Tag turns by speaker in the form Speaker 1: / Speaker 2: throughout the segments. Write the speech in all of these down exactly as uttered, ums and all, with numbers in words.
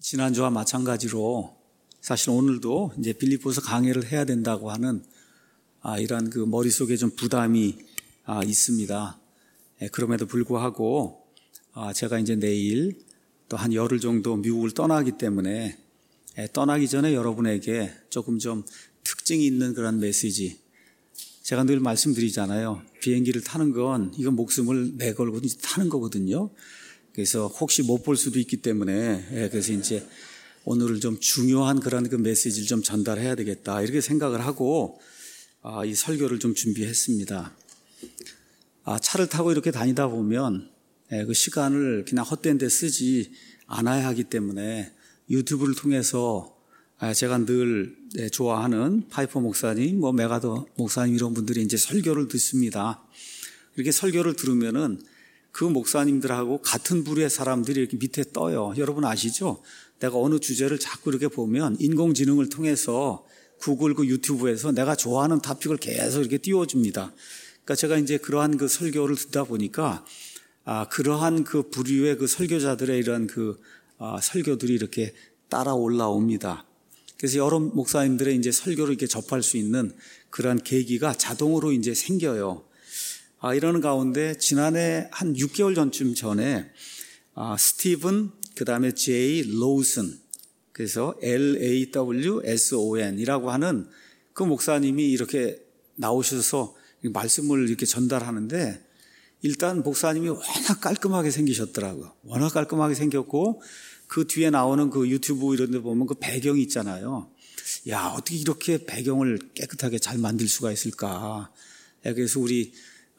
Speaker 1: 지난주와 마찬가지로 사실 오늘도 이제 빌립보서 강해를 해야 된다고 하는 아, 이런 그 머릿속에 좀 부담이 아, 있습니다. 예, 그럼에도 불구하고 아, 제가 이제 내일 또 한 열흘 정도 미국을 떠나기 때문에 예, 떠나기 전에 여러분에게 조금 좀 특징이 있는 그런 메시지, 제가 늘 말씀드리잖아요. 비행기를 타는 건 이건 목숨을 내걸고 타는 거거든요. 그래서 혹시 못 볼 수도 있기 때문에 예, 그래서 이제 오늘은 좀 중요한 그런 그 메시지를 좀 전달해야 되겠다 이렇게 생각을 하고 아, 이 설교를 좀 준비했습니다. 아, 차를 타고 이렇게 다니다 보면 예, 그 시간을 그냥 헛된 데 쓰지 않아야 하기 때문에 유튜브를 통해서 아, 제가 늘 예, 좋아하는 파이퍼 목사님, 뭐 메가더 목사님 이런 분들이 이제 설교를 듣습니다. 이렇게 설교를 들으면은 그 목사님들하고 같은 부류의 사람들이 이렇게 밑에 떠요. 여러분 아시죠? 내가 어느 주제를 자꾸 이렇게 보면 인공지능을 통해서 구글 그 유튜브에서 내가 좋아하는 토픽을 계속 이렇게 띄워줍니다. 그러니까 제가 이제 그러한 그 설교를 듣다 보니까 아, 그러한 그 부류의 그 설교자들의 이런 그 아, 설교들이 이렇게 따라 올라옵니다. 그래서 여러 목사님들의 이제 설교를 이렇게 접할 수 있는 그러한 계기가 자동으로 이제 생겨요. 아, 이러는 가운데 지난해 한 육 개월 전쯤 전에 아, 스티븐 그 다음에 제이 로우슨, 그래서 엘 에이 더블유 에스 오 엔이라고 하는 그 목사님이 이렇게 나오셔서 말씀을 이렇게 전달하는데 일단 목사님이 워낙 깔끔하게 생기셨더라고요. 워낙 깔끔하게 생겼고 그 뒤에 나오는 그 유튜브 이런 데 보면 그 배경이 있잖아요. 야, 어떻게 이렇게 배경을 깨끗하게 잘 만들 수가 있을까. 그래서 우리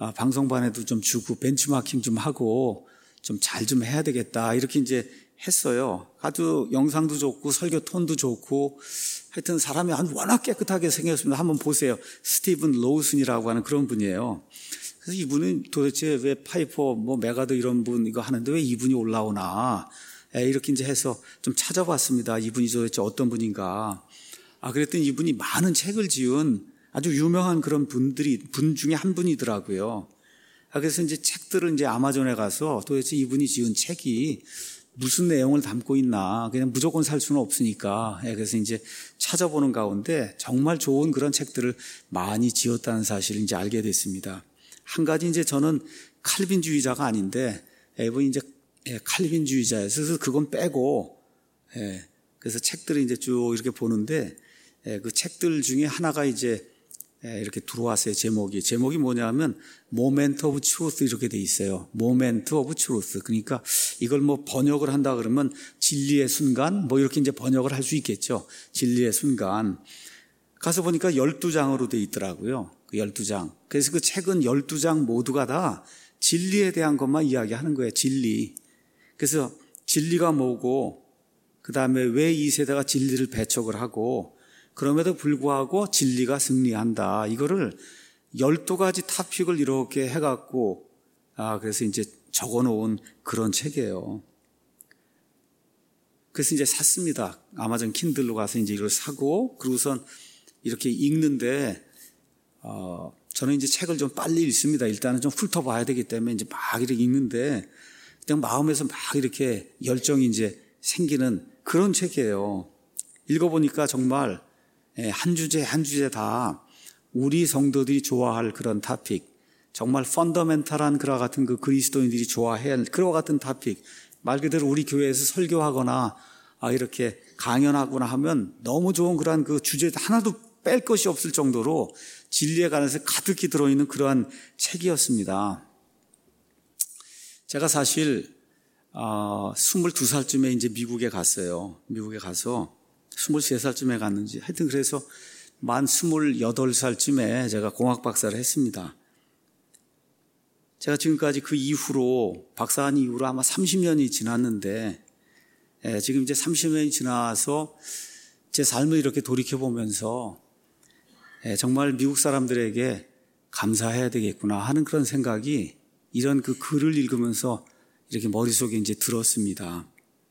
Speaker 1: 방송반에도 좀 주고 벤치마킹 좀 하고 좀 잘 좀 해야 되겠다 이렇게 이제 했어요. 아주 영상도 좋고 설교 톤도 좋고 하여튼 사람이 워낙 깨끗하게 생겼습니다. 한번 보세요. 스티븐 로우슨이라고 하는 그런 분이에요. 그래서 이분은 도대체 왜 파이퍼 뭐 메가더 이런 분 이거 하는데 왜 이분이 올라오나 이렇게 이제 해서 좀 찾아봤습니다. 이분이 도대체 어떤 분인가. 아, 그랬더니 이분이 많은 책을 지은 아주 유명한 그런 분들이 분 중에 한 분이더라고요. 아, 그래서 이제 책들을 이제 아마존에 가서 도대체 이분이 지은 책이 무슨 내용을 담고 있나 그냥 무조건 살 수는 없으니까 그래서 이제 찾아보는 가운데 정말 좋은 그런 책들을 많이 지었다는 사실을 이제 알게 됐습니다. 한 가지 이제 저는 칼빈주의자가 아닌데 이분이 이제 칼빈주의자여서 그래서 그건 빼고 그래서 책들을 이제 쭉 이렇게 보는데 그 책들 중에 하나가 이제 이렇게 들어왔어요. 제목이 제목이 뭐냐면 Moment of Truth 이렇게 돼 있어요. Moment of Truth. 그러니까 이걸 뭐 번역을 한다 그러면 진리의 순간 뭐 이렇게 이제 번역을 할 수 있겠죠. 진리의 순간. 가서 보니까 열두 장으로 돼 있더라고요. 그 열두 장. 그래서 그 책은 열두 장 모두가 다 진리에 대한 것만 이야기하는 거예요. 진리. 그래서 진리가 뭐고 그다음에 왜 이 세대가 진리를 배척을 하고 그럼에도 불구하고 진리가 승리한다. 이거를 열두 가지 토픽을 이렇게 해갖고, 아, 그래서 이제 적어 놓은 그런 책이에요. 그래서 이제 샀습니다. 아마존 킨들로 가서 이제 이걸 사고, 그러고선 이렇게 읽는데, 어, 저는 이제 책을 좀 빨리 읽습니다. 일단은 좀 훑어봐야 되기 때문에 이제 막 이렇게 읽는데, 그냥 마음에서 막 이렇게 열정이 이제 생기는 그런 책이에요. 읽어보니까 정말 한 주제 한 주제 다 우리 성도들이 좋아할 그런 토픽, 정말 펀더멘탈한 그와 같은 그 그리스도인들이 좋아해야 할 그와 같은 토픽, 말 그대로 우리 교회에서 설교하거나 아, 이렇게 강연하거나 하면 너무 좋은 그러한 그 주제 하나도 뺄 것이 없을 정도로 진리에 관해서 가득히 들어있는 그러한 책이었습니다. 제가 사실 어, 스물두 살쯤에 이제 미국에 갔어요. 미국에 가서 스물세 살쯤에 갔는지 하여튼 그래서 만 스물여덟 살쯤에 제가 공학 박사를 했습니다. 제가 지금까지 그 이후로 박사한 이후로 아마 삼십 년이 지났는데 예, 지금 이제 삼십 년이 지나서 제 삶을 이렇게 돌이켜보면서 예, 정말 미국 사람들에게 감사해야 되겠구나 하는 그런 생각이 이런 그 글을 읽으면서 이렇게 머릿속에 이제 들었습니다.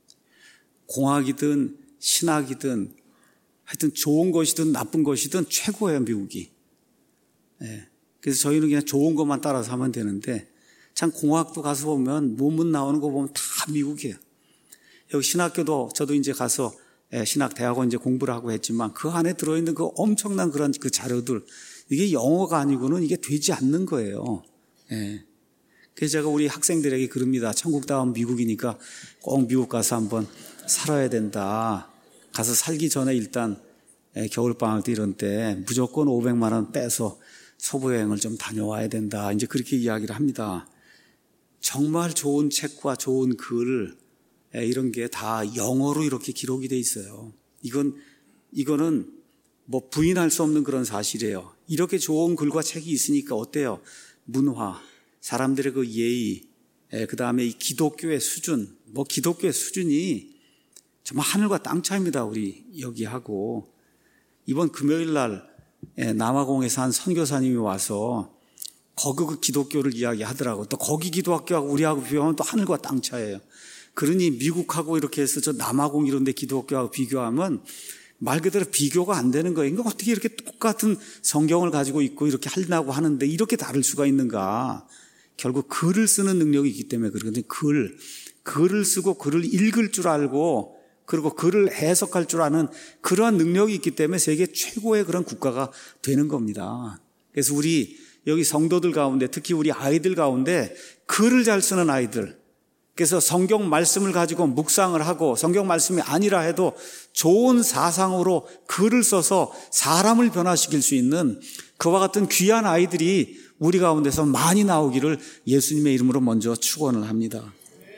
Speaker 1: 공학이든 신학이든 하여튼 좋은 것이든 나쁜 것이든 최고예요, 미국이. 예. 그래서 저희는 그냥 좋은 것만 따라서 하면 되는데 참 공학도 가서 보면 논문 나오는 거 보면 다 미국이에요. 여기 신학교도 저도 이제 가서 신학대학원 이제 공부를 하고 했지만 그 안에 들어있는 그 엄청난 그런 그 자료들, 이게 영어가 아니고는 이게 되지 않는 거예요. 예. 그래서 제가 우리 학생들에게 그럽니다. 천국 다음 미국이니까 꼭 미국 가서 한번 살아야 된다. 가서 살기 전에 일단 겨울방학 때 이런 때 무조건 오백만 원 빼서 서부여행을 좀 다녀와야 된다. 이제 그렇게 이야기를 합니다. 정말 좋은 책과 좋은 글, 이런 게 다 영어로 이렇게 기록이 돼 있어요. 이건, 이거는 뭐 부인할 수 없는 그런 사실이에요. 이렇게 좋은 글과 책이 있으니까 어때요? 문화, 사람들의 그 예의, 그 다음에 이 기독교의 수준, 뭐 기독교의 수준이 정말 하늘과 땅 차이입니다. 우리 여기하고. 이번 금요일 날 남아공에서 한 선교사님이 와서 거기 그 기독교를 이야기하더라고. 또 거기 기독교하고 우리하고 비교하면 또 하늘과 땅 차이예요. 그러니 미국하고 이렇게 해서 저 남아공 이런 데 기독교하고 비교하면 말 그대로 비교가 안 되는 거예요. 그러니까 어떻게 이렇게 똑같은 성경을 가지고 있고 이렇게 하려고 하는데 이렇게 다를 수가 있는가. 결국 글을 쓰는 능력이 있기 때문에 그러거든요. 글, 글을 쓰고 글을 읽을 줄 알고 그리고 글을 해석할 줄 아는 그러한 능력이 있기 때문에 세계 최고의 그런 국가가 되는 겁니다. 그래서 우리 여기 성도들 가운데 특히 우리 아이들 가운데 글을 잘 쓰는 아이들, 그래서 성경 말씀을 가지고 묵상을 하고 성경 말씀이 아니라 해도 좋은 사상으로 글을 써서 사람을 변화시킬 수 있는 그와 같은 귀한 아이들이 우리 가운데서 많이 나오기를 예수님의 이름으로 먼저 축원을 합니다.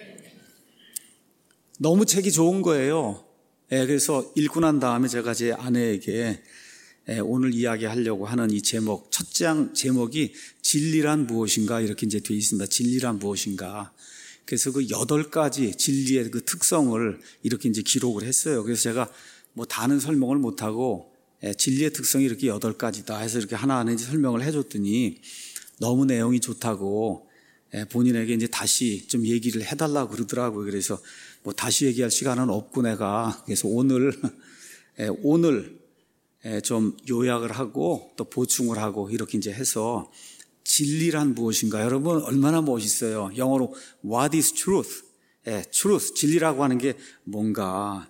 Speaker 1: 너무 책이 좋은 거예요. 예, 그래서 읽고 난 다음에 제가 제 아내에게 예, 오늘 이야기하려고 하는 이 제목, 첫 장 제목이 진리란 무엇인가 이렇게 이제 되어 있습니다. 진리란 무엇인가. 그래서 그 여덟 가지 진리의 그 특성을 이렇게 이제 기록을 했어요. 그래서 제가 뭐 다는 설명을 못하고 예, 진리의 특성이 이렇게 여덟 가지다 해서 이렇게 하나하나 이제 설명을 해줬더니 너무 내용이 좋다고 예, 본인에게 이제 다시 좀 얘기를 해달라고 그러더라고요. 그래서 뭐 다시 얘기할 시간은 없고 내가 그래서 오늘 예, 오늘 예, 좀 요약을 하고 또 보충을 하고 이렇게 이제 해서 진리란 무엇인가? 여러분 얼마나 멋있어요. 영어로 What is truth? 예, truth, 진리라고 하는 게 뭔가.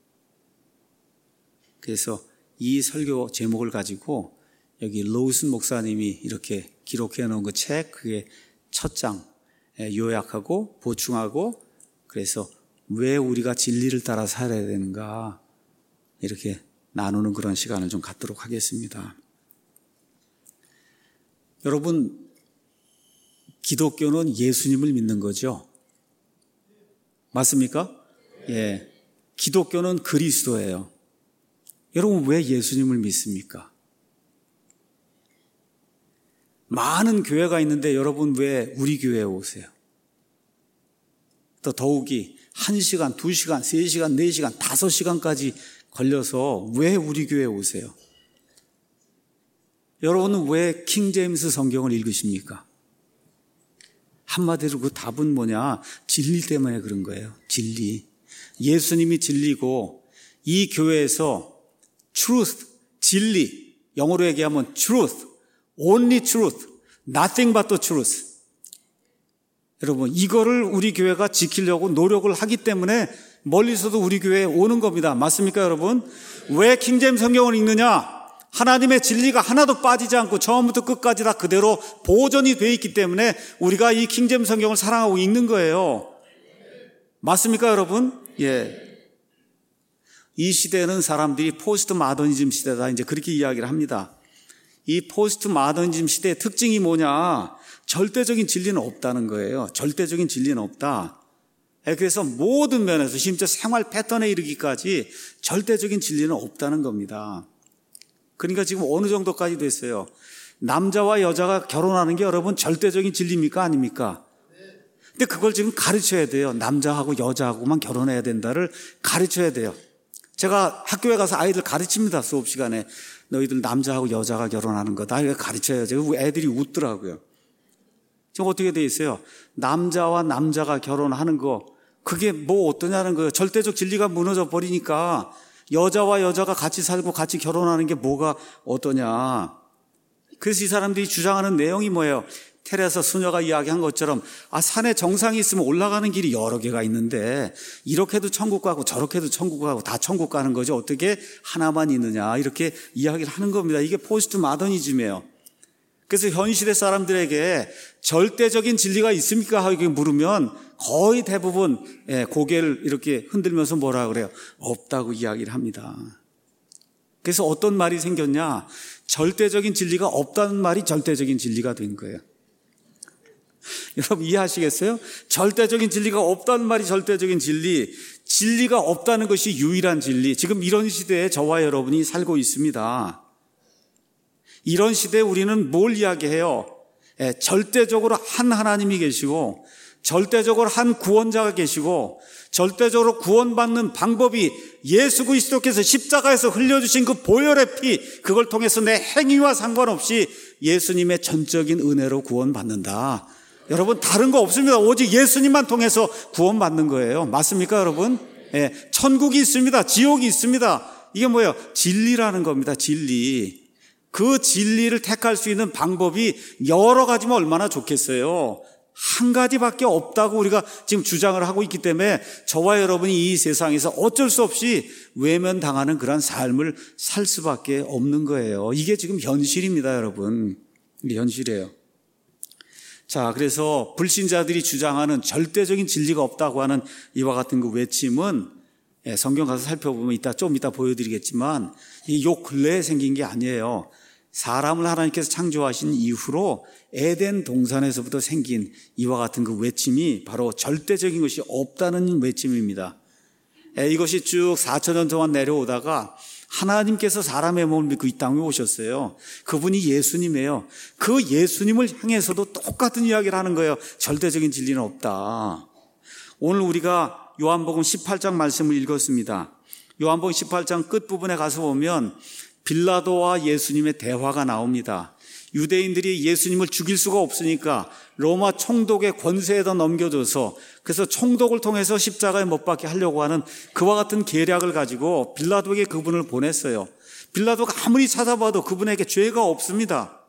Speaker 1: 그래서 이 설교 제목을 가지고 여기 로우슨 목사님이 이렇게 기록해 놓은 그 책, 그게 첫 장 예, 요약하고 보충하고 그래서 왜 우리가 진리를 따라 살아야 되는가 이렇게 나누는 그런 시간을 좀 갖도록 하겠습니다. 여러분, 기독교는 예수님을 믿는 거죠. 맞습니까? 예. 기독교는 그리스도예요. 여러분, 왜 예수님을 믿습니까? 많은 교회가 있는데 여러분 왜 우리 교회에 오세요? 또 더욱이 한 시간, 두 시간, 세 시간, 네 시간, 다섯 시간까지 걸려서 왜 우리 교회에 오세요? 여러분은 왜 킹제임스 성경을 읽으십니까? 한마디로 그 답은 뭐냐? 진리 때문에 그런 거예요. 진리. 예수님이 진리고 이 교회에서 truth, 진리, 영어로 얘기하면 truth, only truth, nothing but the truth. 여러분, 이거를 우리 교회가 지키려고 노력을 하기 때문에 멀리서도 우리 교회에 오는 겁니다. 맞습니까, 여러분? 왜 킹제임스 성경을 읽느냐? 하나님의 진리가 하나도 빠지지 않고 처음부터 끝까지 다 그대로 보존이 되어 있기 때문에 우리가 이 킹제임스 성경을 사랑하고 읽는 거예요. 맞습니까, 여러분? 예. 이 시대는 사람들이 포스트 마더니즘 시대다 이제 그렇게 이야기를 합니다. 이 포스트 마더니즘 시대의 특징이 뭐냐? 절대적인 진리는 없다는 거예요. 절대적인 진리는 없다. 그래서 모든 면에서 심지어 생활 패턴에 이르기까지 절대적인 진리는 없다는 겁니다. 그러니까 지금 어느 정도까지 됐어요? 남자와 여자가 결혼하는 게 여러분 절대적인 진리입니까? 아닙니까? 근데 그걸 지금 가르쳐야 돼요. 남자하고 여자하고만 결혼해야 된다를 가르쳐야 돼요. 제가 학교에 가서 아이들 가르칩니다. 수업 시간에. 너희들 남자하고 여자가 결혼하는 거다. 이거 가르쳐야죠. 애들이 웃더라고요. 지금 어떻게 돼 있어요? 남자와 남자가 결혼하는 거 그게 뭐 어떠냐는 거예요. 절대적 진리가 무너져 버리니까 여자와 여자가 같이 살고 같이 결혼하는 게 뭐가 어떠냐. 그래서 이 사람들이 주장하는 내용이 뭐예요? 테레사 수녀가 이야기한 것처럼 아 산에 정상이 있으면 올라가는 길이 여러 개가 있는데 이렇게도 천국 가고 저렇게도 천국 가고 다 천국 가는 거죠. 어떻게 하나만 있느냐 이렇게 이야기를 하는 겁니다. 이게 포스트 마더니즘이에요. 그래서 현 시대 사람들에게 절대적인 진리가 있습니까? 하고 물으면 거의 대부분 고개를 이렇게 흔들면서 뭐라 그래요? 없다고 이야기를 합니다. 그래서 어떤 말이 생겼냐? 절대적인 진리가 없다는 말이 절대적인 진리가 된 거예요. 여러분 이해하시겠어요? 절대적인 진리가 없다는 말이 절대적인 진리, 진리가 없다는 것이 유일한 진리. 지금 이런 시대에 저와 여러분이 살고 있습니다. 이런 시대에 우리는 뭘 이야기해요? 예, 절대적으로 한 하나님이 계시고 절대적으로 한 구원자가 계시고 절대적으로 구원받는 방법이 예수 그리스도께서 십자가에서 흘려주신 그 보혈의 피, 그걸 통해서 내 행위와 상관없이 예수님의 전적인 은혜로 구원받는다. 여러분 다른 거 없습니다. 오직 예수님만 통해서 구원받는 거예요. 맞습니까 여러분? 예, 천국이 있습니다. 지옥이 있습니다. 이게 뭐예요? 진리라는 겁니다. 진리. 그 진리를 택할 수 있는 방법이 여러 가지면 얼마나 좋겠어요. 한 가지밖에 없다고 우리가 지금 주장을 하고 있기 때문에 저와 여러분이 이 세상에서 어쩔 수 없이 외면당하는 그런 삶을 살 수밖에 없는 거예요. 이게 지금 현실입니다, 여러분. 이게 현실이에요. 자, 그래서 불신자들이 주장하는 절대적인 진리가 없다고 하는 이와 같은 그 외침은 성경 가서 살펴보면 이따 좀 이따 보여드리겠지만 이 요 근래에 생긴 게 아니에요. 사람을 하나님께서 창조하신 이후로 에덴 동산에서부터 생긴 이와 같은 그 외침이 바로 절대적인 것이 없다는 외침입니다. 이것이 쭉 사천 년 동안 내려오다가 하나님께서 사람의 몸을 믿고 이 땅에 오셨어요. 그분이 예수님이에요. 그 예수님을 향해서도 똑같은 이야기를 하는 거예요. 절대적인 진리는 없다. 오늘 우리가 요한복음 십팔 장 말씀을 읽었습니다. 요한복음 십팔 장 끝부분에 가서 보면 빌라도와 예수님의 대화가 나옵니다. 유대인들이 예수님을 죽일 수가 없으니까 로마 총독의 권세에다 넘겨줘서 그래서 총독을 통해서 십자가에 못 박게 하려고 하는 그와 같은 계략을 가지고 빌라도에게 그분을 보냈어요. 빌라도가 아무리 찾아봐도 그분에게 죄가 없습니다.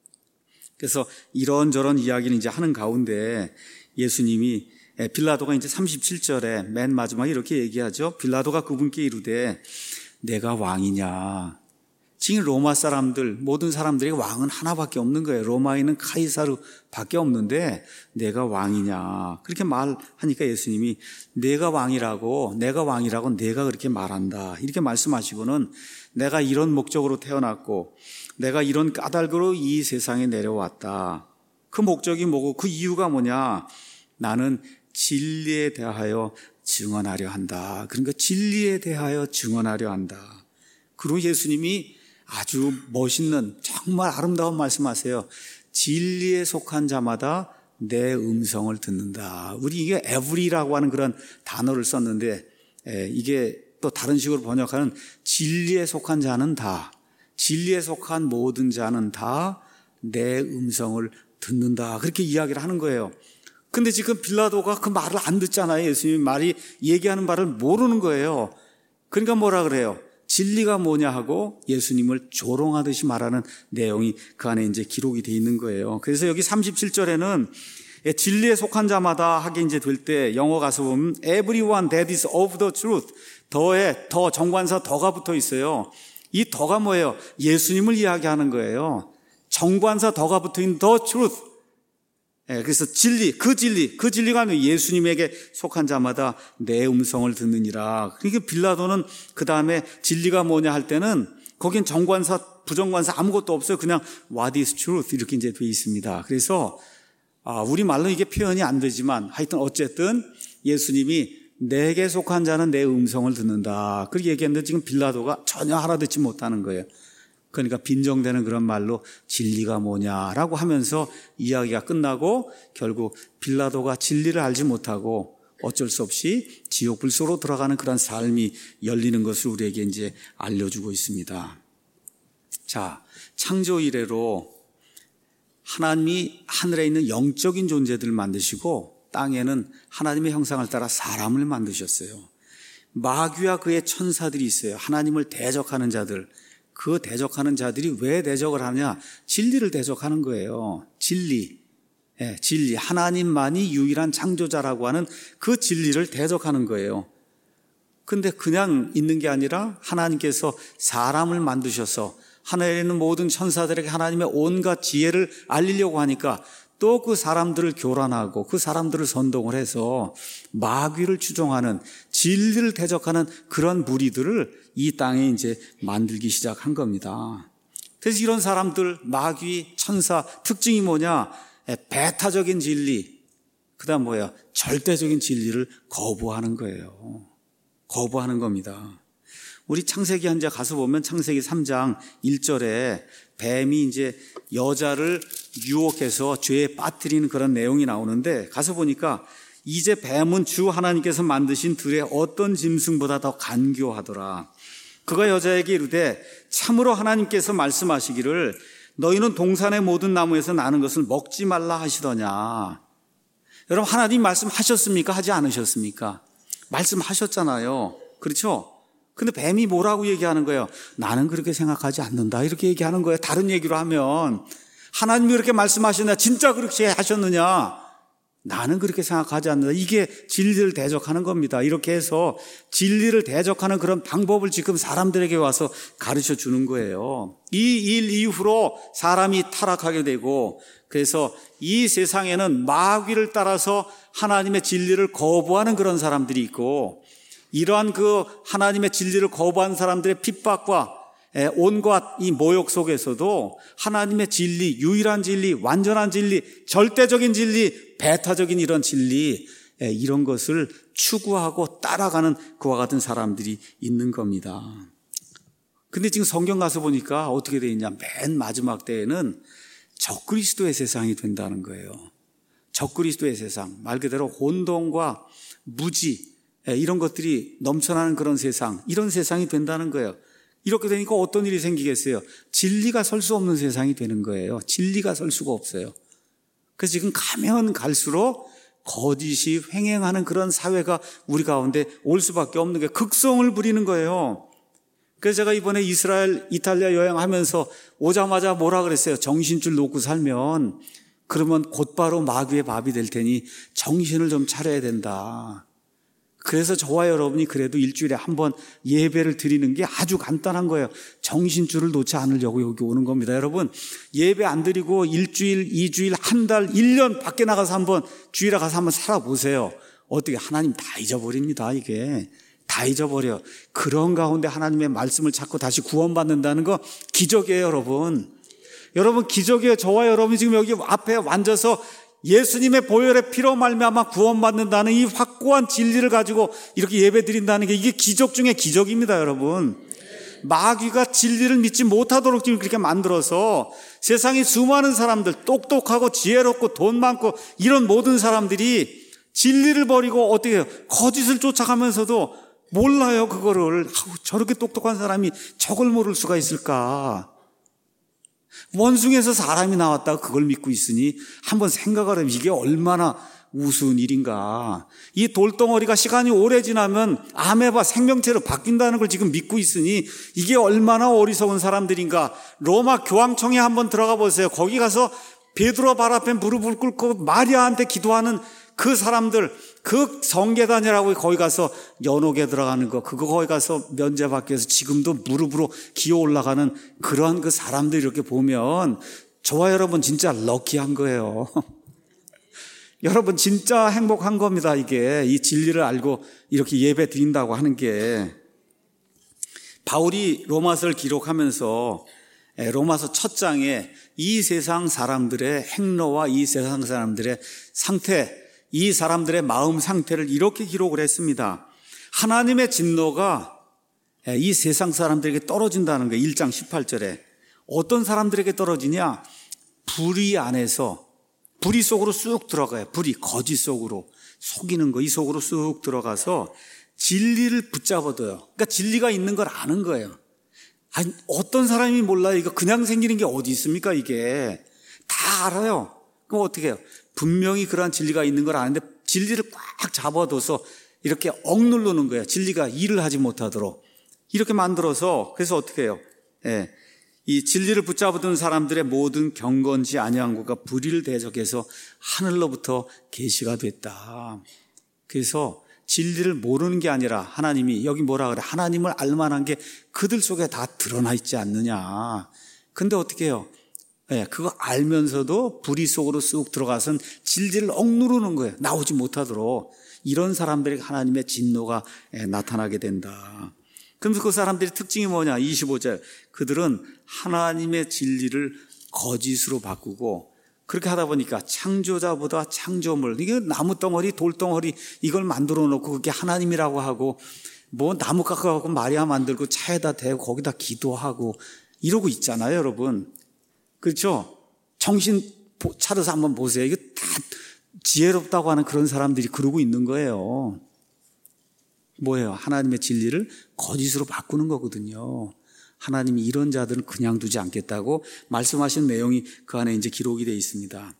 Speaker 1: 그래서 이런저런 이야기를 이제 하는 가운데 예수님이 빌라도가 이제 삼십칠 절에 맨 마지막에 이렇게 얘기하죠. 빌라도가 그분께 이르되 내가 왕이냐. 지금 로마 사람들, 모든 사람들이 왕은 하나밖에 없는 거예요. 로마에는 카이사르밖에 없는데 내가 왕이냐. 그렇게 말하니까 예수님이 내가 왕이라고, 내가 왕이라고 내가 그렇게 말한다. 이렇게 말씀하시고는 내가 이런 목적으로 태어났고 내가 이런 까닭으로 이 세상에 내려왔다. 그 목적이 뭐고 그 이유가 뭐냐. 나는 진리에 대하여 증언하려 한다. 그러니까 진리에 대하여 증언하려 한다. 그리고 예수님이 아주 멋있는 정말 아름다운 말씀하세요. 진리에 속한 자마다 내 음성을 듣는다. 우리 이게 every라고 하는 그런 단어를 썼는데 이게 또 다른 식으로 번역하는 진리에 속한 자는 다, 진리에 속한 모든 자는 다 내 음성을 듣는다. 그렇게 이야기를 하는 거예요. 근데 지금 빌라도가 그 말을 안 듣잖아요. 예수님이 말이 얘기하는 말을 모르는 거예요. 그러니까 뭐라 그래요? 진리가 뭐냐 하고 예수님을 조롱하듯이 말하는 내용이 그 안에 이제 기록이 돼 있는 거예요. 그래서 여기 삼십칠 절에는 진리에 속한 자마다 하게 이제 될 때 영어 가서 보면 everyone that is of the truth 더에 더 정관사 더가 붙어 있어요. 이 더가 뭐예요? 예수님을 이야기하는 거예요. 정관사 더가 붙어 있는 the truth. 그래서 진리, 그 진리, 그 진리가 아니라 예수님에게 속한 자마다 내 음성을 듣느니라. 그러니까 빌라도는 그 다음에 진리가 뭐냐 할 때는 거긴 정관사, 부정관사 아무것도 없어요. 그냥 what is truth 이렇게 이제 돼 있습니다. 그래서 우리 말로 이게 표현이 안 되지만 하여튼 어쨌든 예수님이 내게 속한 자는 내 음성을 듣는다. 그렇게 얘기했는데 지금 빌라도가 전혀 알아듣지 못하는 거예요. 그러니까 빈정되는 그런 말로 진리가 뭐냐라고 하면서 이야기가 끝나고 결국 빌라도가 진리를 알지 못하고 어쩔 수 없이 지옥 불속으로 들어가는 그런 삶이 열리는 것을 우리에게 이제 알려주고 있습니다. 자, 창조 이래로 하나님이 하늘에 있는 영적인 존재들을 만드시고 땅에는 하나님의 형상을 따라 사람을 만드셨어요. 마귀와 그의 천사들이 있어요. 하나님을 대적하는 자들. 그 대적하는 자들이 왜 대적을 하냐? 진리를 대적하는 거예요. 진리. 예, 진리, 하나님만이 유일한 창조자라고 하는 그 진리를 대적하는 거예요. 근데 그냥 있는 게 아니라 하나님께서 사람을 만드셔서 하늘에 있는 모든 천사들에게 하나님의 온갖 지혜를 알리려고 하니까 또 그 사람들을 교란하고 그 사람들을 선동을 해서 마귀를 추종하는, 진리를 대적하는 그런 무리들을 이 땅에 이제 만들기 시작한 겁니다. 그래서 이런 사람들, 마귀, 천사 특징이 뭐냐? 배타적인 진리, 그 다음 뭐야? 절대적인 진리를 거부하는 거예요. 거부하는 겁니다. 우리 창세기 한 장 가서 보면 창세기 삼 장 일 절에 뱀이 이제 여자를 유혹해서 죄에 빠뜨리는 그런 내용이 나오는데, 가서 보니까 이제 뱀은 주 하나님께서 만드신 들의 어떤 짐승보다 더 간교하더라. 그가 여자에게 이르되 참으로 하나님께서 말씀하시기를 너희는 동산의 모든 나무에서 나는 것을 먹지 말라 하시더냐. 여러분, 하나님 말씀하셨습니까? 하지 않으셨습니까? 말씀하셨잖아요. 그렇죠? 근데 뱀이 뭐라고 얘기하는 거예요? 나는 그렇게 생각하지 않는다, 이렇게 얘기하는 거예요. 다른 얘기로 하면 하나님이 그렇게 말씀하셨느냐, 진짜 그렇게 하셨느냐, 나는 그렇게 생각하지 않는다. 이게 진리를 대적하는 겁니다. 이렇게 해서 진리를 대적하는 그런 방법을 지금 사람들에게 와서 가르쳐 주는 거예요. 이 일 이후로 사람이 타락하게 되고, 그래서 이 세상에는 마귀를 따라서 하나님의 진리를 거부하는 그런 사람들이 있고, 이러한 그 하나님의 진리를 거부한 사람들의 핍박과 온갖 이 모욕 속에서도 하나님의 진리, 유일한 진리, 완전한 진리, 절대적인 진리, 배타적인 이런 진리, 이런 것을 추구하고 따라가는 그와 같은 사람들이 있는 겁니다. 근데 지금 성경 가서 보니까 어떻게 되어 있냐, 맨 마지막 때에는 적그리스도의 세상이 된다는 거예요. 적그리스도의 세상, 말 그대로 혼돈과 무지, 이런 것들이 넘쳐나는 그런 세상, 이런 세상이 된다는 거예요. 이렇게 되니까 어떤 일이 생기겠어요? 진리가 설 수 없는 세상이 되는 거예요. 진리가 설 수가 없어요. 그래서 지금 가면 갈수록 거짓이 횡행하는 그런 사회가 우리 가운데 올 수밖에 없는 게 극성을 부리는 거예요. 그래서 제가 이번에 이스라엘, 이탈리아 여행하면서 오자마자 뭐라 그랬어요? 정신줄 놓고 살면 그러면 곧바로 마귀의 밥이 될 테니 정신을 좀 차려야 된다. 그래서 저와 여러분이 그래도 일주일에 한 번 예배를 드리는 게 아주 간단한 거예요. 정신줄을 놓지 않으려고 여기 오는 겁니다. 여러분, 예배 안 드리고 일주일, 이주일, 한 달, 일 년 밖에 나가서 한번 주일에 가서 한번 살아보세요. 어떻게 하나님 다 잊어버립니다. 이게 다 잊어버려. 그런 가운데 하나님의 말씀을 찾고 다시 구원받는다는 거 기적이에요. 여러분, 여러분 기적이에요. 저와 여러분이 지금 여기 앞에 앉아서 예수님의 보혈의 피로 말미암아 구원받는다는 이 확고한 진리를 가지고 이렇게 예배드린다는 게, 이게 기적 중에 기적입니다. 여러분, 마귀가 진리를 믿지 못하도록 지금 그렇게 만들어서 세상에 수많은 사람들, 똑똑하고 지혜롭고 돈 많고 이런 모든 사람들이 진리를 버리고 어떻게 해요? 거짓을 쫓아가면서도 몰라요. 그거를. 아우, 저렇게 똑똑한 사람이 저걸 모를 수가 있을까? 원숭이에서 사람이 나왔다고 그걸 믿고 있으니 한번 생각을 해보면 이게 얼마나 우스운 일인가. 이 돌덩어리가 시간이 오래 지나면 아메바 생명체로 바뀐다는 걸 지금 믿고 있으니 이게 얼마나 어리석은 사람들인가. 로마 교황청에 한번 들어가 보세요. 거기 가서 베드로 발 앞에 무릎을 꿇고 마리아한테 기도하는 그 사람들, 그 성계단이라고 거기 가서 연옥에 들어가는 거, 그거 거기 가서 면제받기 위해서 지금도 무릎으로 기어 올라가는 그러한 그 사람들 이렇게 보면 저와 여러분 진짜 럭키한 거예요. 여러분 진짜 행복한 겁니다. 이게 이 진리를 알고 이렇게 예배 드린다고 하는 게. 바울이 로마서를 기록하면서 로마서 첫 장에 이 세상 사람들의 행로와 이 세상 사람들의 상태, 이 사람들의 마음 상태를 이렇게 기록을 했습니다. 하나님의 진노가 이 세상 사람들에게 떨어진다는 거예요. 일 장 십팔 절에. 어떤 사람들에게 떨어지냐? 불의 안에서, 불의 속으로 쑥 들어가요. 불의, 거짓 속으로, 속이는 거, 이 속으로 쑥 들어가서 진리를 붙잡아둬요. 그러니까 진리가 있는 걸 아는 거예요. 아니, 어떤 사람이 몰라요. 이거 그냥 생기는 게 어디 있습니까? 이게 다 알아요. 그럼 어떻게 해요? 분명히 그러한 진리가 있는 걸 아는데 진리를 꽉 잡아둬서 이렇게 억누르는 거예요. 진리가 일을 하지 못하도록 이렇게 만들어서. 그래서 어떻게 해요? 예, 이 진리를 붙잡아둔 사람들의 모든 경건지 아니한구가 불의를 대적해서 하늘로부터 계시가 됐다. 그래서 진리를 모르는 게 아니라 하나님이 여기 뭐라 그래? 하나님을 알만한 게 그들 속에 다 드러나 있지 않느냐. 근데 어떻게 해요? 네, 그거 알면서도 불의 속으로 쑥 들어가선 진리를 억누르는 거예요. 나오지 못하도록. 이런 사람들에게 하나님의 진노가 나타나게 된다. 그럼 그 사람들의 특징이 뭐냐? 이십오 절. 그들은 하나님의 진리를 거짓으로 바꾸고 그렇게 하다 보니까 창조자보다 창조물, 이게 나무 덩어리, 돌 덩어리 이걸 만들어 놓고 그게 하나님이라고 하고 뭐 나무 깎아갖고 마리아 만들고 차에다 대고 거기다 기도하고 이러고 있잖아요, 여러분. 그렇죠? 정신 차려서 한번 보세요. 이거 다 지혜롭다고 하는 그런 사람들이 그러고 있는 거예요. 뭐예요? 하나님의 진리를 거짓으로 바꾸는 거거든요. 하나님이 이런 자들은 그냥 두지 않겠다고 말씀하신 내용이 그 안에 이제 기록이 되어 있습니다.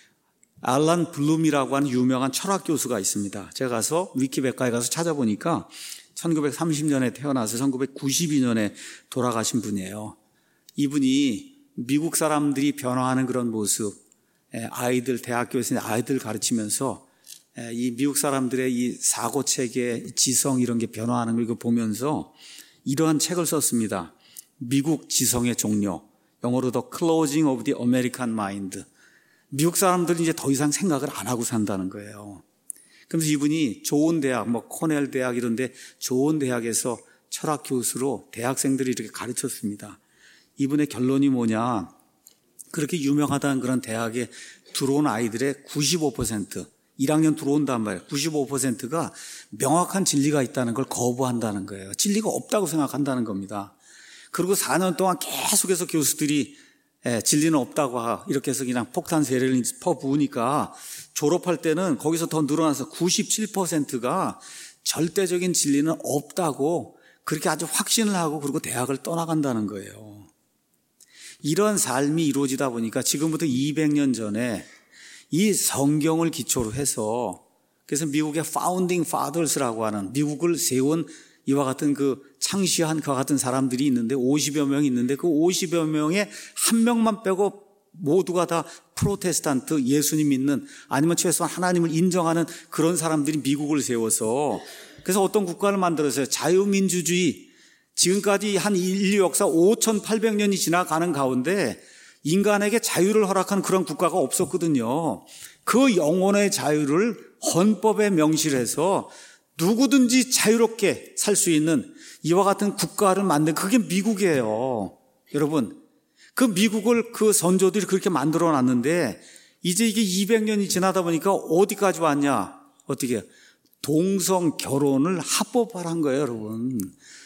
Speaker 1: 알란 블룸이라고 하는 유명한 철학 교수가 있습니다. 제가 가서 위키백과에 가서 찾아보니까 천구백삼십 년에 태어나서 천구백구십이 년에 돌아가신 분이에요. 이분이 미국 사람들이 변화하는 그런 모습, 아이들, 대학교에서 아이들 가르치면서 이 미국 사람들의 이 사고체계, 지성 이런 게 변화하는 걸 보면서 이러한 책을 썼습니다. 미국 지성의 종료, 영어로 The Closing of the American Mind. 미국 사람들은 이제 더 이상 생각을 안 하고 산다는 거예요. 그래서 이분이 좋은 대학, 뭐 코넬 대학 이런 데 좋은 대학에서 철학 교수로 대학생들이 이렇게 가르쳤습니다. 이분의 결론이 뭐냐? 그렇게 유명하다는 그런 대학에 들어온 아이들의 구십오 퍼센트, 일 학년 들어온단 말이에요. 구십오 퍼센트가 명확한 진리가 있다는 걸 거부한다는 거예요. 진리가 없다고 생각한다는 겁니다. 그리고 사 년 동안 계속해서 교수들이 예, 진리는 없다고 이렇게 해서 그냥 폭탄 세례를 퍼부으니까 졸업할 때는 거기서 더 늘어나서 구십칠 퍼센트가 절대적인 진리는 없다고 그렇게 아주 확신을 하고 그리고 대학을 떠나간다는 거예요. 이런 삶이 이루어지다 보니까 지금부터 이백 년 전에 이 성경을 기초로 해서 그래서 미국의 파운딩 파더스라고 하는 미국을 세운 이와 같은 그 창시한 그와 같은 사람들이 있는데 오십여 명이 있는데 그 오십여 명의 한 명만 빼고 모두가 다 프로테스탄트 예수님 믿는 아니면 최소한 하나님을 인정하는 그런 사람들이 미국을 세워서 그래서 어떤 국가를 만들었어요. 자유민주주의. 지금까지 한 인류 역사 오천팔백 년이 지나가는 가운데 인간에게 자유를 허락한 그런 국가가 없었거든요. 그 영혼의 자유를 헌법에 명시해서 누구든지 자유롭게 살 수 있는 이와 같은 국가를 만든 그게 미국이에요. 여러분, 그 미국을 그 선조들이 그렇게 만들어 놨는데 이제 이게 이백 년이 지나다 보니까 어디까지 왔냐? 어떻게? 동성 결혼을 합법화한 거예요, 여러분.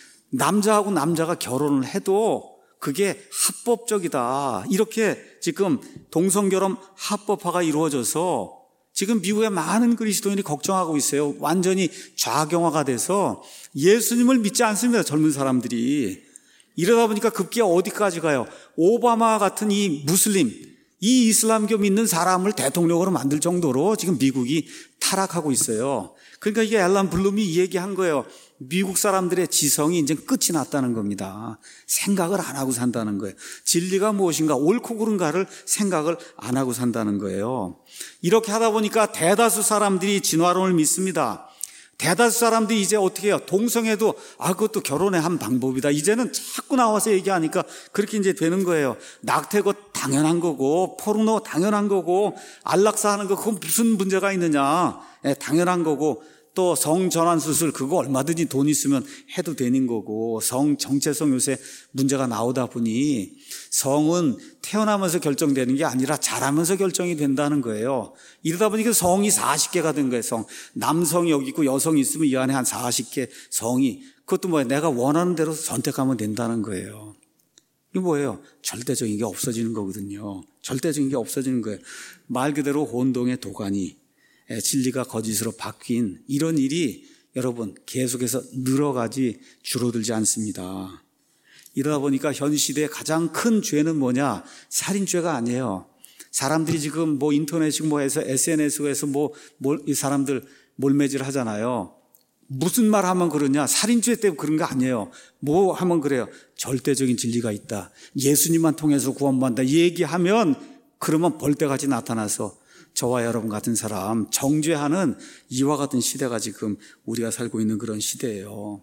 Speaker 1: 남자하고 남자가 결혼을 해도 그게 합법적이다. 이렇게 지금 동성결혼 합법화가 이루어져서 지금 미국의 많은 그리스도인이 걱정하고 있어요. 완전히 좌경화가 돼서 예수님을 믿지 않습니다. 젊은 사람들이. 이러다 보니까 급기야 어디까지 가요? 오바마 같은 이 무슬림, 이 이슬람교 믿는 사람을 대통령으로 만들 정도로 지금 미국이 타락하고 있어요. 그러니까 이게 앨런 블룸이 얘기한 거예요. 미국 사람들의 지성이 이제 끝이 났다는 겁니다. 생각을 안 하고 산다는 거예요. 진리가 무엇인가, 옳고 그른가를 생각을 안 하고 산다는 거예요. 이렇게 하다 보니까 대다수 사람들이 진화론을 믿습니다. 대다수 사람들이 이제 어떻게 해요? 동성애도 아 그것도 결혼의 한 방법이다. 이제는 자꾸 나와서 얘기하니까 그렇게 이제 되는 거예요. 낙태고 당연한 거고 포르노 당연한 거고 안락사 하는 거 그건 무슨 문제가 있느냐. 예, 당연한 거고 또 성전환 수술 그거 얼마든지 돈 있으면 해도 되는 거고 성 정체성 요새 문제가 나오다 보니 성은 태어나면서 결정되는 게 아니라 자라면서 결정이 된다는 거예요. 이러다 보니까 성이 사십 개가 된 거예요. 성 남성이 여기 있고 여성이 있으면 이 안에 한 사십 개 성이 그것도 뭐예요? 내가 원하는 대로 선택하면 된다는 거예요. 이게 뭐예요? 절대적인 게 없어지는 거거든요. 절대적인 게 없어지는 거예요. 말 그대로 혼동의 도가니 진리가 거짓으로 바뀐 이런 일이 여러분 계속해서 늘어가지 줄어들지 않습니다. 이러다 보니까 현 시대의 가장 큰 죄는 뭐냐? 살인죄가 아니에요. 사람들이 지금 뭐 인터넷 뭐 해서 에스엔에스에서 뭐 이 사람들 몰매질 하잖아요. 무슨 말 하면 그러냐? 살인죄 때문에 그런 거 아니에요. 뭐 하면 그래요? 절대적인 진리가 있다. 예수님만 통해서 구원받는다. 얘기하면 그러면 벌떼같이 나타나서 저와 여러분 같은 사람 정죄하는 이와 같은 시대가 지금 우리가 살고 있는 그런 시대예요.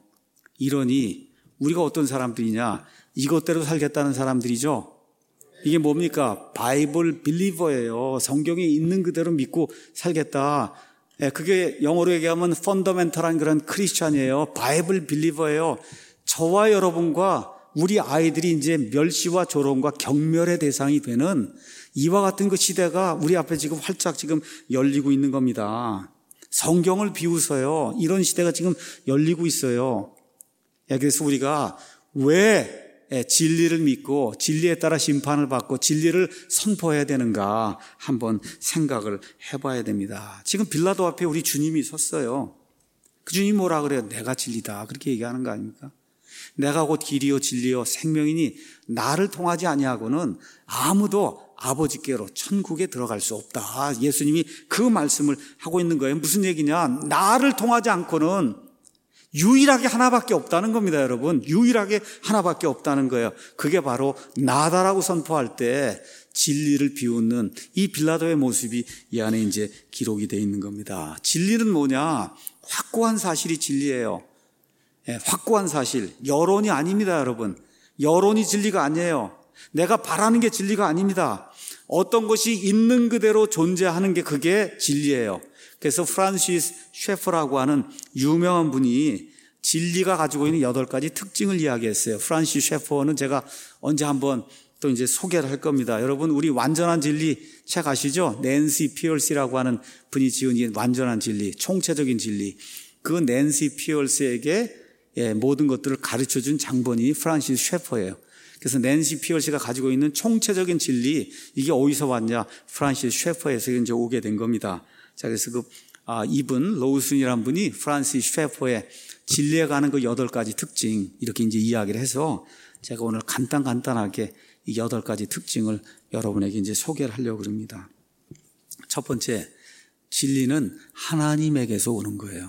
Speaker 1: 이러니 우리가 어떤 사람들이냐? 이것대로 살겠다는 사람들이죠. 이게 뭡니까? 바이블 빌리버예요. 성경에 있는 그대로 믿고 살겠다. 그게 영어로 얘기하면 펀더멘털한 그런 크리스찬이에요. 바이블 빌리버예요. 저와 여러분과 우리 아이들이 이제 멸시와 조롱과 경멸의 대상이 되는 이와 같은 그 시대가 우리 앞에 지금 활짝 지금 열리고 있는 겁니다. 성경을 비웃어요. 이런 시대가 지금 열리고 있어요. 그래서 우리가 왜 진리를 믿고 진리에 따라 심판을 받고 진리를 선포해야 되는가 한번 생각을 해봐야 됩니다. 지금 빌라도 앞에 우리 주님이 섰어요. 그 주님이 뭐라 그래요? 내가 진리다. 그렇게 얘기하는 거 아닙니까? 내가 곧 길이요 진리요 생명이니 나를 통하지 아니하고는 아무도 아버지께로 천국에 들어갈 수 없다. 예수님이 그 말씀을 하고 있는 거예요. 무슨 얘기냐? 나를 통하지 않고는 유일하게 하나밖에 없다는 겁니다, 여러분. 유일하게 하나밖에 없다는 거예요. 그게 바로 나다라고 선포할 때 진리를 비웃는 이 빌라도의 모습이 이 안에 이제 기록이 되어 있는 겁니다. 진리는 뭐냐? 확고한 사실이 진리예요. 예, 확고한 사실. 여론이 아닙니다, 여러분. 여론이 진리가 아니에요. 내가 바라는 게 진리가 아닙니다. 어떤 것이 있는 그대로 존재하는 게 그게 진리예요. 그래서 프란시스 셰퍼라고 하는 유명한 분이 진리가 가지고 있는 여덟 가지 특징을 이야기했어요. 프란시스 셰퍼는 제가 언제 한번 또 이제 소개를 할 겁니다. 여러분, 우리 완전한 진리 책 아시죠? 낸시 피얼스라고 하는 분이 지은 이 완전한 진리, 총체적인 진리. 그 낸시 피얼스에게 예, 모든 것들을 가르쳐 준 장본인이 프란시스 셰퍼예요. 그래서 낸시 피얼스가 가지고 있는 총체적인 진리, 이게 어디서 왔냐? 프란시스 셰퍼에서 이제 오게 된 겁니다. 자, 그래서 그, 아, 이분, 로우슨이라는 분이 프란시스 셰퍼의 진리에 가는 그 여덟 가지 특징, 이렇게 이제 이야기를 해서 제가 오늘 간단 간단하게 이 여덟 가지 특징을 여러분에게 이제 소개를 하려고 합니다. 첫 번째, 진리는 하나님에게서 오는 거예요.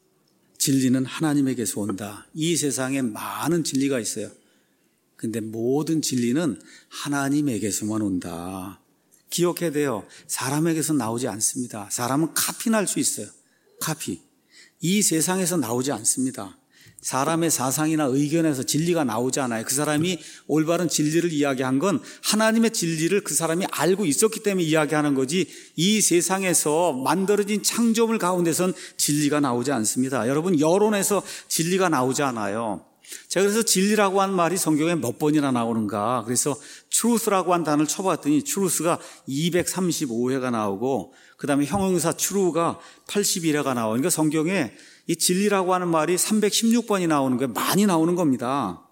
Speaker 1: 진리는 하나님에게서 온다. 이 세상에 많은 진리가 있어요. 근데 모든 진리는 하나님에게서만 온다. 기억해야 돼요. 사람에게서 나오지 않습니다. 사람은 카피날 수 있어요. 카피. 이 세상에서 나오지 않습니다. 사람의 사상이나 의견에서 진리가 나오지 않아요. 그 사람이 올바른 진리를 이야기한 건 하나님의 진리를 그 사람이 알고 있었기 때문에 이야기하는 거지, 이 세상에서 만들어진 창조물 가운데선 진리가 나오지 않습니다. 여러분, 여론에서 진리가 나오지 않아요. 제가 그래서 진리라고 한 말이 성경에 몇 번이나 나오는가, 그래서 truth라고 한 단어를 쳐봤더니 truth가 이백삼십오 회가 나오고 그 다음에 형용사 true가 팔십일 회가 나오고, 그러니까 성경에 이 진리라고 하는 말이 삼백십육 번이 나오는 거예요. 많이 나오는 겁니다.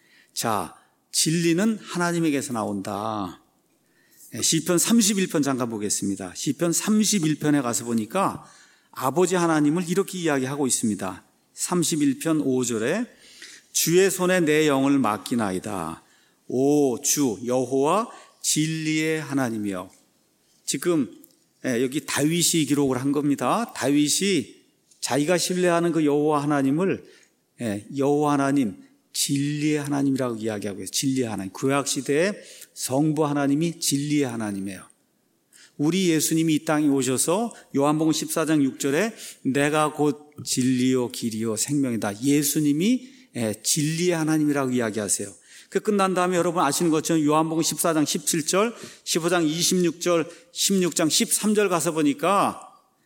Speaker 1: 자, 진리는 하나님에게서 나온다. 시편 삼십일 편 잠깐 보겠습니다. 시편 삼십일 편에 가서 보니까 아버지 하나님을 이렇게 이야기하고 있습니다. 삼십일 편 오 절에 주의 손에 내 영을 맡기나이다. 오 주 여호와 진리의 하나님이여. 지금 여기 다윗이 기록을 한 겁니다. 다윗이 자기가 신뢰하는 그 여호와 하나님을 여호와 하나님, 진리의 하나님이라고 이야기하고 있어요. 진리의 하나님. 구약 시대에 성부 하나님이 진리의 하나님이에요. 우리 예수님이 이 땅에 오셔서 요한복음 십사 장 육 절에 내가 곧 진리요 길이요 생명이다. 예수님이 진리의 하나님이라고 이야기하세요. 그 끝난 다음에 여러분 아시는 것처럼 요한복음 십사 장 십칠 절, 십오 장 이십육 절, 십육 장 십삼 절 가서 보니까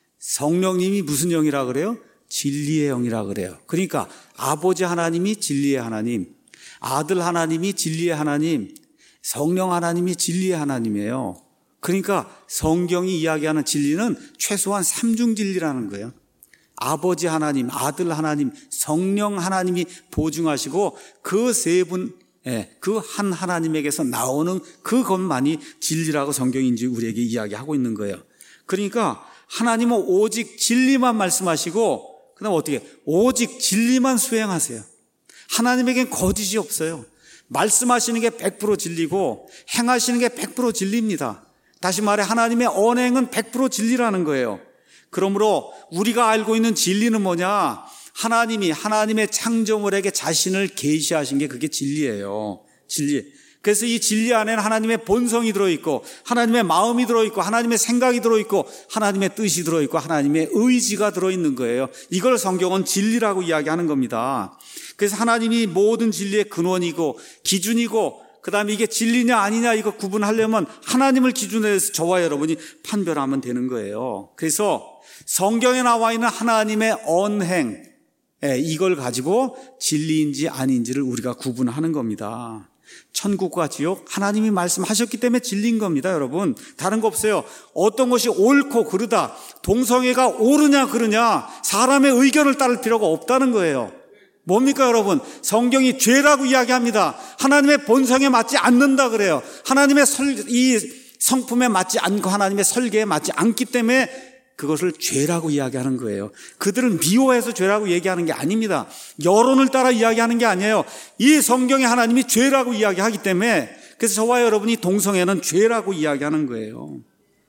Speaker 1: 성령님이 무슨 영이라 그래요? 진리의 영이라 그래요. 그러니까 아버지 하나님이 진리의 하나님, 아들 하나님이 진리의 하나님, 성령 하나님이 진리의 하나님이에요. 그러니까 성경이 이야기하는 진리는 최소한 삼중 진리라는 거예요. 아버지 하나님, 아들 하나님, 성령 하나님이 보증하시고 그 세 분, 그 한 하나님에게서 나오는 그것만이 진리라고 성경이 이제 우리에게 이야기하고 있는 거예요. 그러니까 하나님은 오직 진리만 말씀하시고 그다음 어떻게? 오직 진리만 수행하세요. 하나님에겐 거짓이 없어요. 말씀하시는 게 백 퍼센트 진리고 행하시는 게 백 퍼센트 진리입니다. 다시 말해 하나님의 언행은 백 퍼센트 진리라는 거예요. 그러므로 우리가 알고 있는 진리는 뭐냐? 하나님이 하나님의 창조물에게 자신을 계시하신 게 그게 진리예요. 진리. 그래서 이 진리 안에는 하나님의 본성이 들어있고 하나님의 마음이 들어있고 하나님의 생각이 들어있고 하나님의 뜻이 들어있고 하나님의 의지가 들어있는 거예요. 이걸 성경은 진리라고 이야기하는 겁니다. 그래서 하나님이 모든 진리의 근원이고 기준이고 그 다음에 이게 진리냐 아니냐 이거 구분하려면 하나님을 기준으로 해서 저와 여러분이 판별하면 되는 거예요. 그래서 성경에 나와 있는 하나님의 언행 이걸 가지고 진리인지 아닌지를 우리가 구분하는 겁니다. 천국과 지옥 하나님이 말씀하셨기 때문에 진리인 겁니다. 여러분 다른 거 없어요. 어떤 것이 옳고 그르다 동성애가 옳으냐 그르냐 사람의 의견을 따를 필요가 없다는 거예요. 뭡니까 여러분? 성경이 죄라고 이야기합니다. 하나님의 본성에 맞지 않는다 그래요. 하나님의 설, 이 성품에 맞지 않고 하나님의 설계에 맞지 않기 때문에 그것을 죄라고 이야기하는 거예요. 그들을 미워해서 죄라고 얘기하는 게 아닙니다. 여론을 따라 이야기하는 게 아니에요. 이 성경에 하나님이 죄라고 이야기하기 때문에 그래서 저와 여러분이 동성애는 죄라고 이야기하는 거예요.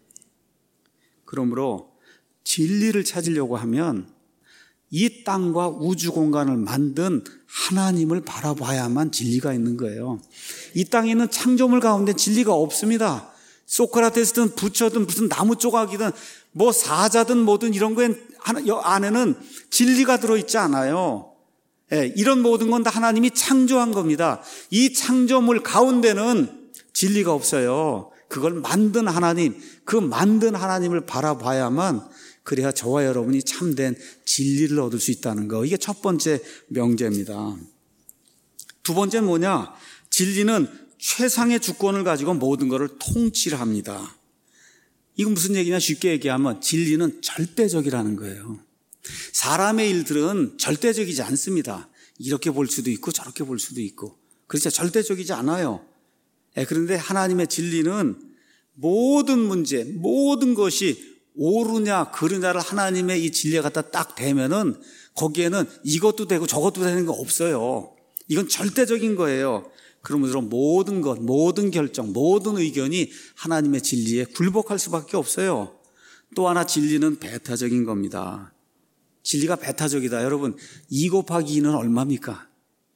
Speaker 1: 그러므로 진리를 찾으려고 하면 이 땅과 우주 공간을 만든 하나님을 바라봐야만 진리가 있는 거예요. 이 땅에 있는 창조물 가운데 진리가 없습니다. 소크라테스든 부처든 무슨 나무 조각이든 뭐 사자든 뭐든 이런 거에 안에는 진리가 들어있지 않아요. 예, 이런 모든 건 다 하나님이 창조한 겁니다. 이 창조물 가운데는 진리가 없어요. 그걸 만든 하나님, 그 만든 하나님을 바라봐야만 그래야 저와 여러분이 참된 진리를 얻을 수 있다는 거. 이게 첫 번째 명제입니다. 두 번째는 뭐냐? 진리는 최상의 주권을 가지고 모든 것을 통치를 합니다. 이건 무슨 얘기냐? 쉽게 얘기하면 진리는 절대적이라는 거예요. 사람의 일들은 절대적이지 않습니다. 이렇게 볼 수도 있고 저렇게 볼 수도 있고 그렇죠. 절대적이지 않아요. 그런데 하나님의 진리는 모든 문제, 모든 것이 옳으냐 그르냐를 하나님의 이 진리에 갖다 딱 대면은 거기에는 이것도 되고 저것도 되는 거 없어요. 이건 절대적인 거예요. 그러므로 모든 것, 모든 결정, 모든 의견이 하나님의 진리에 굴복할 수밖에 없어요. 또 하나 진리는 배타적인 겁니다. 진리가 배타적이다. 여러분 이 곱하기 이는 얼마입니까?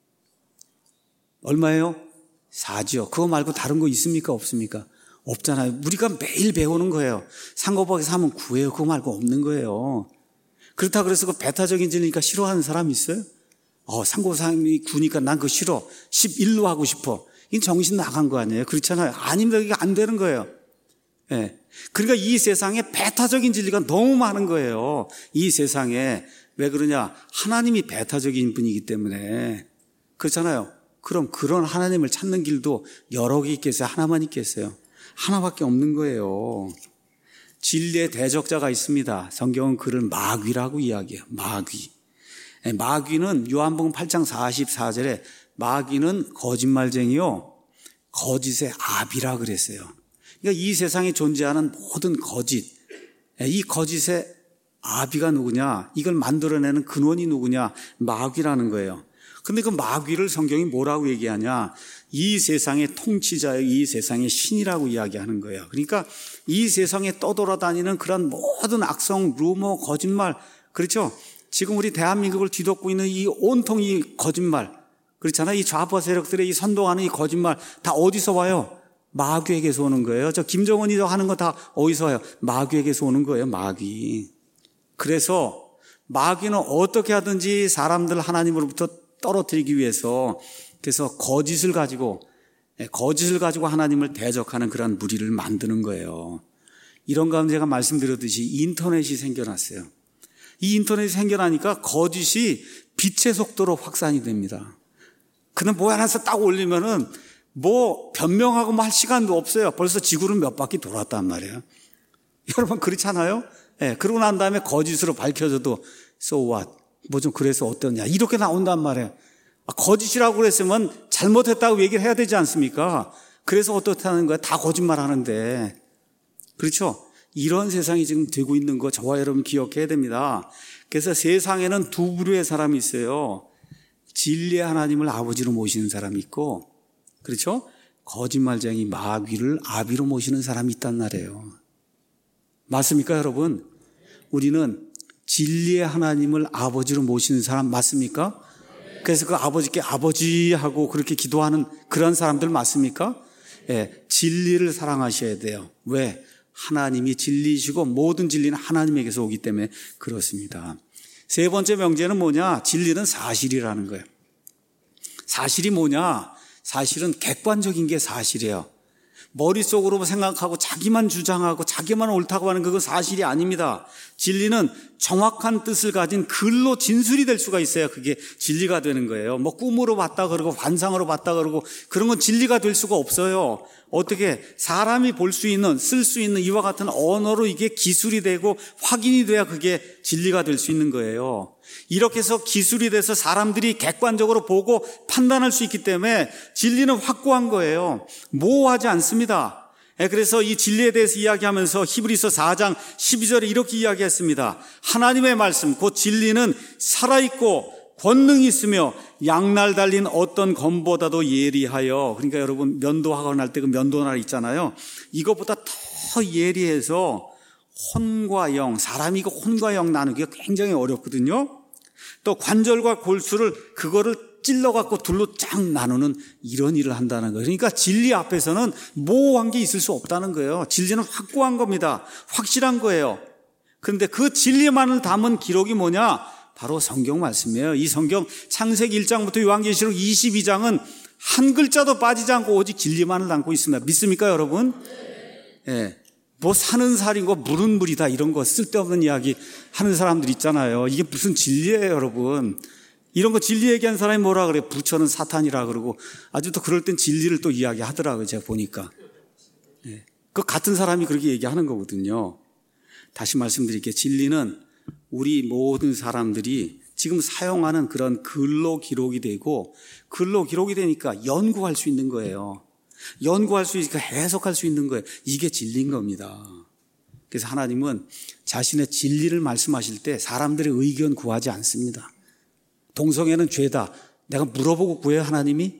Speaker 1: 얼마예요? 사죠. 그거 말고 다른 거 있습니까? 없습니까? 없잖아요. 우리가 매일 배우는 거예요. 삼 곱하기 삼은 구예요. 그거 말고 없는 거예요. 그렇다 그래서 그 배타적인 진리니까 싫어하는 사람 있어요? 어, 삼 곱하기 삼이 구니까 난 그거 싫어. 십일로 하고 싶어. 이건 정신 나간 거 아니에요? 그렇잖아요. 아닙니다. 이게 안 되는 거예요. 예. 그러니까 이 세상에 배타적인 진리가 너무 많은 거예요. 이 세상에. 왜 그러냐? 하나님이 배타적인 분이기 때문에. 그렇잖아요. 그럼 그런 하나님을 찾는 길도 여러 개 있겠어요? 하나만 있겠어요? 하나밖에 없는 거예요. 진리의 대적자가 있습니다. 성경은 그를 마귀라고 이야기해요. 마귀. 마귀는 요한복음 팔 장 사십사 절에 마귀는 거짓말쟁이요 거짓의 아비라 그랬어요. 그러니까 이 세상에 존재하는 모든 거짓, 이 거짓의 아비가 누구냐? 이걸 만들어내는 근원이 누구냐? 마귀라는 거예요. 근데 그 마귀를 성경이 뭐라고 얘기하냐? 이 세상의 통치자의 이 세상의 신이라고 이야기하는 거예요. 그러니까 이 세상에 떠돌아다니는 그런 모든 악성, 루머, 거짓말, 그렇죠? 지금 우리 대한민국을 뒤덮고 있는 이 온통 이 거짓말, 그렇잖아요. 이 좌파 세력들의 이 선동하는 이 거짓말 다 어디서 와요? 마귀에게서 오는 거예요. 저 김정은이 하는 거 다 어디서 와요? 마귀에게서 오는 거예요. 마귀. 그래서 마귀는 어떻게 하든지 사람들 하나님으로부터 떨어뜨리기 위해서 그래서 거짓을 가지고 거짓을 가지고 하나님을 대적하는 그런 무리를 만드는 거예요. 이런 가운데 제가 말씀드렸듯이 인터넷이 생겨났어요. 이 인터넷이 생겨나니까 거짓이 빛의 속도로 확산이 됩니다. 그는 뭐 하나서 딱 올리면은 뭐 변명하고 뭐 할 시간도 없어요. 벌써 지구를 몇 바퀴 돌았단 말이에요. 여러분 그렇잖아요? 예, 네, 그러고 난 다음에 거짓으로 밝혀져도 so what? 뭐 좀 그래서 어떠냐? 이렇게 나온단 말이에요. 아, 거짓이라고 그랬으면 잘못했다고 얘기를 해야 되지 않습니까? 그래서 어떻다는 거야? 다 거짓말 하는데. 그렇죠? 이런 세상이 지금 되고 있는 거 저와 여러분 기억해야 됩니다. 그래서 세상에는 두 부류의 사람이 있어요. 진리의 하나님을 아버지로 모시는 사람이 있고, 그렇죠? 거짓말쟁이 마귀를 아비로 모시는 사람이 있단 말이에요. 맞습니까, 여러분? 우리는 진리의 하나님을 아버지로 모시는 사람 맞습니까? 그래서 그 아버지께 아버지 하고 그렇게 기도하는 그런 사람들 맞습니까? 예, 진리를 사랑하셔야 돼요. 왜? 하나님이 진리이시고 모든 진리는 하나님에게서 오기 때문에 그렇습니다. 세 번째 명제는 뭐냐? 진리는 사실이라는 거예요. 사실이 뭐냐? 사실은 객관적인 게 사실이에요. 머릿속으로 생각하고 자기만 주장하고 자기만 옳다고 하는 그건 사실이 아닙니다. 진리는 정확한 뜻을 가진 글로 진술이 될 수가 있어야 그게 진리가 되는 거예요. 뭐 꿈으로 봤다 그러고 환상으로 봤다 그러고 그런 건 진리가 될 수가 없어요. 어떻게 사람이 볼 수 있는 쓸 수 있는 이와 같은 언어로 이게 기술이 되고 확인이 돼야 그게 진리가 될 수 있는 거예요. 이렇게 해서 기술이 돼서 사람들이 객관적으로 보고 판단할 수 있기 때문에 진리는 확고한 거예요. 모호하지 않습니다. 그래서 이 진리에 대해서 이야기하면서 히브리서 사 장 십이 절에 이렇게 이야기했습니다. 하나님의 말씀 곧 진리는 살아있고 권능이 있으며 양날 달린 어떤 검보다도 예리하여, 그러니까 여러분 면도하고 날 때 그 면도날 있잖아요. 이것보다 더 예리해서 혼과 영, 사람이 그 혼과 영 나누기가 굉장히 어렵거든요. 또 관절과 골수를 그거를 찔러갖고 둘로 쫙 나누는 이런 일을 한다는 거예요. 그러니까 진리 앞에서는 모호한 게 있을 수 없다는 거예요. 진리는 확고한 겁니다. 확실한 거예요. 그런데 그 진리만을 담은 기록이 뭐냐? 바로 성경 말씀이에요. 이 성경 창세기 일 장부터 요한계시록 이십이 장은 한 글자도 빠지지 않고 오직 진리만을 담고 있습니다. 믿습니까, 여러분? 예. 뭐 사는 살인고 물은 물이다 이런 거 쓸데없는 이야기 하는 사람들 있잖아요. 이게 무슨 진리예요, 여러분? 이런 거 진리 얘기한 사람이 뭐라 그래요? 부처는 사탄이라 그러고 아주 또 그럴 땐 진리를 또 이야기하더라고요, 제가 보니까. 예. 그 같은 사람이 그렇게 얘기하는 거거든요. 다시 말씀드릴게요. 진리는 우리 모든 사람들이 지금 사용하는 그런 글로 기록이 되고 글로 기록이 되니까 연구할 수 있는 거예요. 연구할 수 있으니까 해석할 수 있는 거예요. 이게 진리인 겁니다. 그래서 하나님은 자신의 진리를 말씀하실 때 사람들의 의견 구하지 않습니다. 동성애는 죄다. 내가 물어보고 구해요, 하나님이?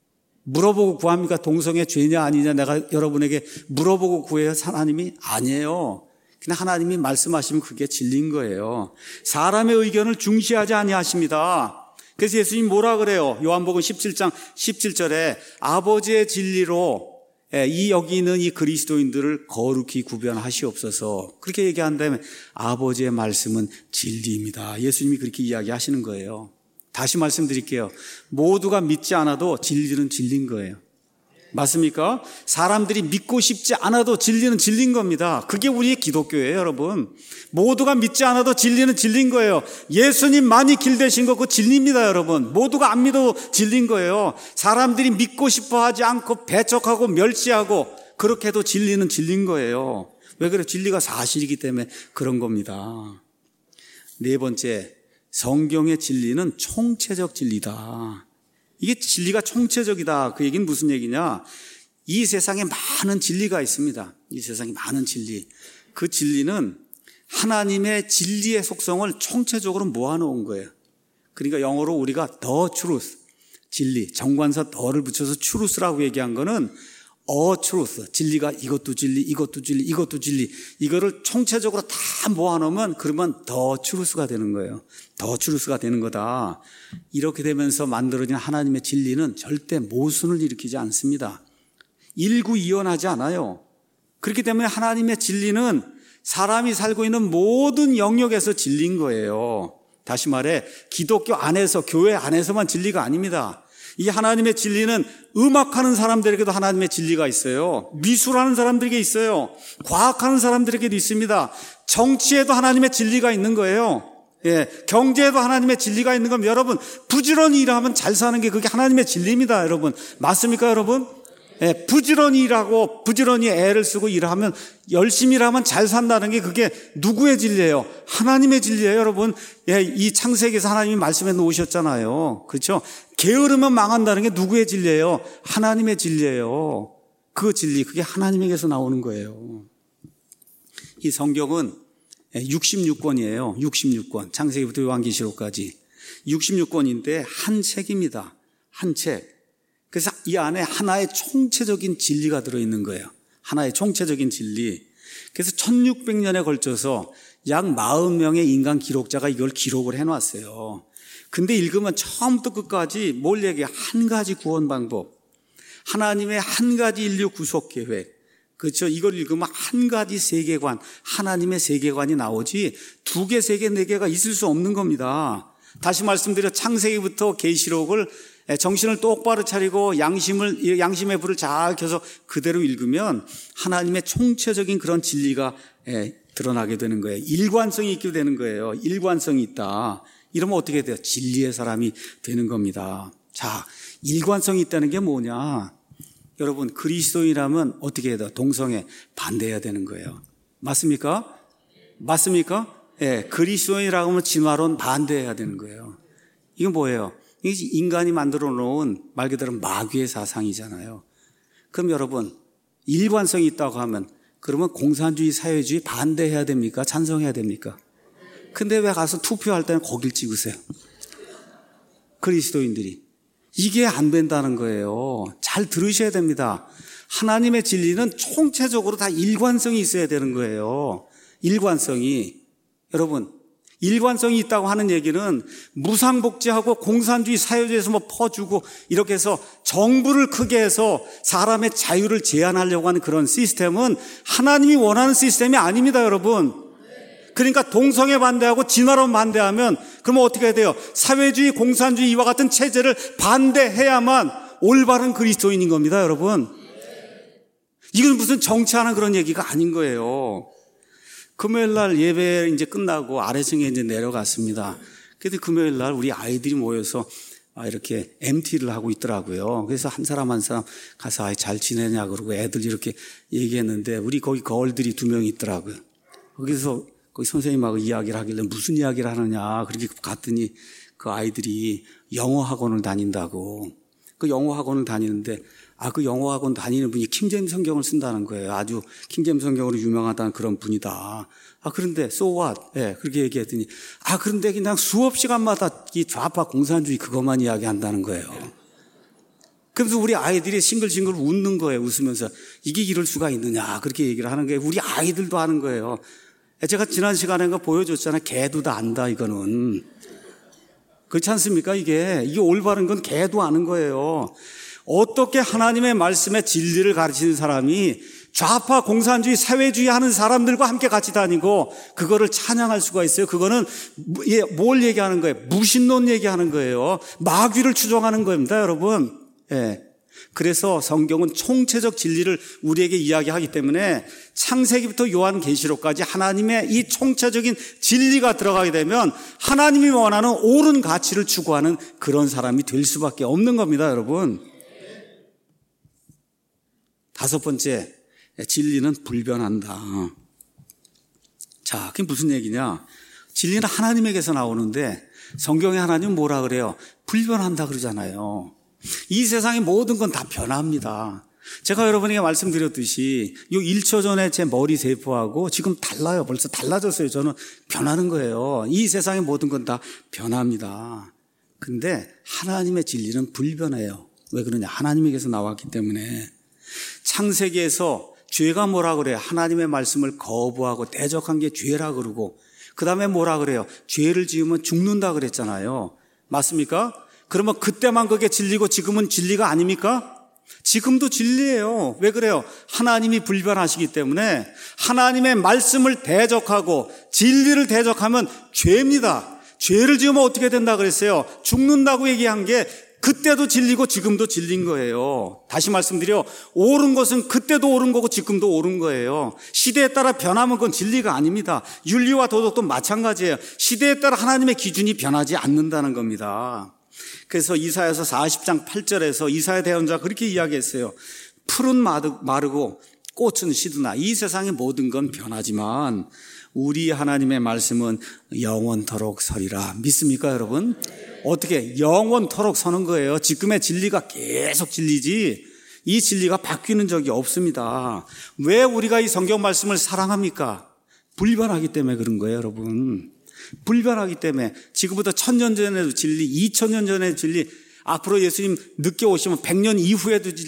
Speaker 1: 물어보고 구합니까? 동성애 죄냐 아니냐 내가 여러분에게 물어보고 구해요, 하나님이? 아니에요. 그냥 하나님이 말씀하시면 그게 진리인 거예요. 사람의 의견을 중시하지 아니하십니다. 그래서 예수님 뭐라 그래요? 요한복음 십칠 장 십칠 절에 아버지의 진리로 이 여기 있는 이 그리스도인들을 거룩히 구별하시옵소서. 그렇게 얘기한다면 아버지의 말씀은 진리입니다. 예수님이 그렇게 이야기하시는 거예요. 다시 말씀드릴게요. 모두가 믿지 않아도 진리는 진리인 거예요. 맞습니까? 사람들이 믿고 싶지 않아도 진리는 진리인 겁니다. 그게 우리의 기독교예요, 여러분. 모두가 믿지 않아도 진리는 진리인 거예요. 예수님만이 길 되신 거 그 진리입니다, 여러분. 모두가 안 믿어도 진리인 거예요. 사람들이 믿고 싶어 하지 않고 배척하고 멸시하고 그렇게 해도 진리는 진리인 거예요. 왜 그래요? 진리가 사실이기 때문에 그런 겁니다. 네 번째, 성경의 진리는 총체적 진리다. 이게 진리가 총체적이다. 그 얘기는 무슨 얘기냐? 이 세상에 많은 진리가 있습니다. 이 세상에 많은 진리. 그 진리는 하나님의 진리의 속성을 총체적으로 모아놓은 거예요. 그러니까 영어로 우리가 the truth, 진리, 정관사 더를 붙여서 truth라고 얘기한 거는 a truth, 진리가 이것도 진리, 이것도 진리, 이것도 진리. 이거를 총체적으로 다 모아놓으면 그러면 the truth가 되는 거예요. the truth가 되는 거다. 이렇게 되면서 만들어진 하나님의 진리는 절대 모순을 일으키지 않습니다. 일구이연하지 않아요. 그렇기 때문에 하나님의 진리는 사람이 살고 있는 모든 영역에서 진리인 거예요. 다시 말해 기독교 안에서, 교회 안에서만 진리가 아닙니다. 이 하나님의 진리는 음악하는 사람들에게도 하나님의 진리가 있어요. 미술하는 사람들에게 있어요. 과학하는 사람들에게도 있습니다. 정치에도 하나님의 진리가 있는 거예요. 예, 경제에도 하나님의 진리가 있는 겁니다. 여러분, 부지런히 일하면 잘 사는 게 그게 하나님의 진리입니다, 여러분. 맞습니까, 여러분? 예, 부지런히 일하고 부지런히 애를 쓰고 일하면, 열심히 일하면 잘 산다는 게 그게 누구의 진리예요? 하나님의 진리예요, 여러분. 예, 이 창세기에서 하나님이 말씀해 놓으셨잖아요. 그렇죠? 게으르면 망한다는 게 누구의 진리예요? 하나님의 진리예요. 그 진리, 그게 하나님에게서 나오는 거예요. 이 성경은 육십육 권이에요. 육십육 권. 창세기부터 요한계시록까지. 육십육 권인데 한 책입니다. 한 책. 그래서 이 안에 하나의 총체적인 진리가 들어있는 거예요. 하나의 총체적인 진리. 그래서 천육백 년에 걸쳐서 약 사십 명의 인간 기록자가 이걸 기록을 해놨어요. 근데 읽으면 처음부터 끝까지 뭘 얘기해? 한 가지 구원 방법, 하나님의 한 가지 인류 구속 계획. 그렇죠? 이걸 읽으면 한 가지 세계관, 하나님의 세계관이 나오지 두 개, 세 개, 네 개가 있을 수 없는 겁니다. 다시 말씀드려 창세기부터 계시록을 정신을 똑바로 차리고 양심을, 양심의 불을 잘 켜서 그대로 읽으면 하나님의 총체적인 그런 진리가 드러나게 되는 거예요. 일관성이 있게 되는 거예요. 일관성이 있다. 이러면 어떻게 돼요? 진리의 사람이 되는 겁니다. 자, 일관성이 있다는 게 뭐냐? 여러분, 그리스도인이라면 어떻게 해야 돼요? 동성애 반대해야 되는 거예요. 맞습니까? 맞습니까? 예, 그리스도인이라고 하면 진화론 반대해야 되는 거예요. 이건 뭐예요? 이게 인간이 만들어 놓은 말 그대로 마귀의 사상이잖아요. 그럼 여러분, 일관성이 있다고 하면 그러면 공산주의, 사회주의 반대해야 됩니까? 찬성해야 됩니까? 근데 왜 가서 투표할 때는 거길 찍으세요? 그리스도인들이. 이게 안 된다는 거예요. 잘 들으셔야 됩니다. 하나님의 진리는 총체적으로 다 일관성이 있어야 되는 거예요. 일관성이. 여러분, 일관성이 있다고 하는 얘기는 무상복지하고 공산주의 사회주의에서 뭐 퍼주고 이렇게 해서 정부를 크게 해서 사람의 자유를 제한하려고 하는 그런 시스템은 하나님이 원하는 시스템이 아닙니다, 여러분. 그러니까 동성애 반대하고 진화론 반대하면 그러면 어떻게 해야 돼요? 사회주의, 공산주의 이와 같은 체제를 반대해야만 올바른 그리스도인인 겁니다, 여러분. 이건 무슨 정치하는 그런 얘기가 아닌 거예요. 금요일 날 예배 이제 끝나고 아래층에 이제 내려갔습니다. 그런데 금요일 날 우리 아이들이 모여서 이렇게 엠티를 하고 있더라고요. 그래서 한 사람 한 사람 가서 아이 잘 지내냐 그러고 애들 이렇게 얘기했는데 우리 거기 거울들이 두 명 있더라고요. 거기서 거기 선생님하고 이야기를 하길래 무슨 이야기를 하느냐 그렇게 갔더니 그 아이들이 영어 학원을 다닌다고. 그 영어 학원을 다니는데 아, 그 영어 학원 다니는 분이 킹제임스 성경을 쓴다는 거예요. 아주 킹제임스 성경으로 유명하다는 그런 분이다. 아, 그런데 so what? 예, 그렇게 얘기했더니 아, 그런데 그냥 수업 시간마다 이 좌파 공산주의 그것만 이야기한다는 거예요. 그래서 우리 아이들이 싱글싱글 웃는 거예요. 웃으면서 이게 이럴 수가 있느냐 그렇게 얘기를 하는 거예요. 우리 아이들도 하는 거예요. 제가 지난 시간에 그 보여줬잖아요. 개도 다 안다 이거는. 그렇지 않습니까? 이게 이게 올바른 건 개도 아는 거예요. 어떻게 하나님의 말씀의 진리를 가르치는 사람이 좌파 공산주의 사회주의 하는 사람들과 함께 같이 다니고 그거를 찬양할 수가 있어요? 그거는 뭘 얘기하는 거예요? 무신론 얘기하는 거예요. 마귀를 추종하는 겁니다, 여러분. 예. 그래서 성경은 총체적 진리를 우리에게 이야기하기 때문에 창세기부터 요한계시록까지 하나님의 이 총체적인 진리가 들어가게 되면 하나님이 원하는 옳은 가치를 추구하는 그런 사람이 될 수밖에 없는 겁니다, 여러분. 다섯 번째, 진리는 불변한다. 자, 그게 무슨 얘기냐? 진리는 하나님에게서 나오는데 성경에 하나님은 뭐라 그래요? 불변한다 그러잖아요. 이 세상의 모든 건 다 변합니다. 제가 여러분에게 말씀드렸듯이 이 일 초 전에 제 머리 세포하고 지금 달라요. 벌써 달라졌어요. 저는 변하는 거예요. 이 세상의 모든 건 다 변합니다. 근데 하나님의 진리는 불변해요. 왜 그러냐? 하나님에게서 나왔기 때문에. 창세기에서 죄가 뭐라 그래요? 하나님의 말씀을 거부하고 대적한 게 죄라 그러고 그 다음에 뭐라 그래요? 죄를 지으면 죽는다 그랬잖아요. 맞습니까? 그러면 그때만 그게 진리고 지금은 진리가 아닙니까? 지금도 진리예요. 왜 그래요? 하나님이 불변하시기 때문에 하나님의 말씀을 대적하고 진리를 대적하면 죄입니다. 죄를 지으면 어떻게 된다 그랬어요? 죽는다고 얘기한 게 그때도 진리고 지금도 진리인 거예요. 다시 말씀드려 옳은 것은 그때도 옳은 거고 지금도 옳은 거예요. 시대에 따라 변하면 그건 진리가 아닙니다. 윤리와 도덕도 마찬가지예요. 시대에 따라 하나님의 기준이 변하지 않는다는 겁니다. 그래서 이사야서 사십 장 팔 절에서 이사야 대언자가 그렇게 이야기했어요. 풀은 마르고 꽃은 시드나 이 세상의 모든 건 변하지만 우리 하나님의 말씀은 영원토록 서리라. 믿습니까, 여러분? 어떻게 영원토록 서는 거예요? 지금의 진리가 계속 진리지 이 진리가 바뀌는 적이 없습니다. 왜 우리가 이 성경 말씀을 사랑합니까? 불변하기 때문에 그런 거예요, 여러분. 불변하기 때문에 지금부터 천년 전에도 진리, 이천 년 전에도 진리, 앞으로 예수님 늦게 오시면 백 년 이후에도 진리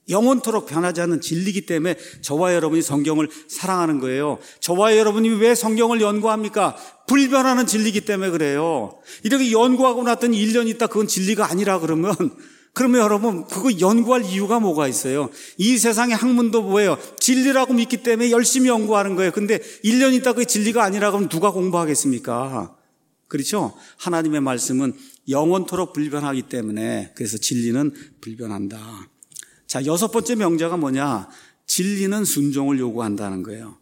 Speaker 1: 영원토록 변하지 않는 진리이기 때문에 저와 여러분이 성경을 사랑하는 거예요. 저와 여러분이 왜 성경을 연구합니까? 불변하는 진리이기 때문에 그래요. 이렇게 연구하고 났더니 일 년 있다 그건 진리가 아니라 그러면 그러면 여러분 그거 연구할 이유가 뭐가 있어요? 이 세상의 학문도 뭐예요? 진리라고 믿기 때문에 열심히 연구하는 거예요. 근데 일 년 있다 그게 진리가 아니라 그러면 누가 공부하겠습니까? 그렇죠? 하나님의 말씀은 영원토록 불변하기 때문에 그래서 진리는 불변한다. 자, 여섯 번째 명제가 뭐냐? 진리는 순종을 요구한다는 거예요.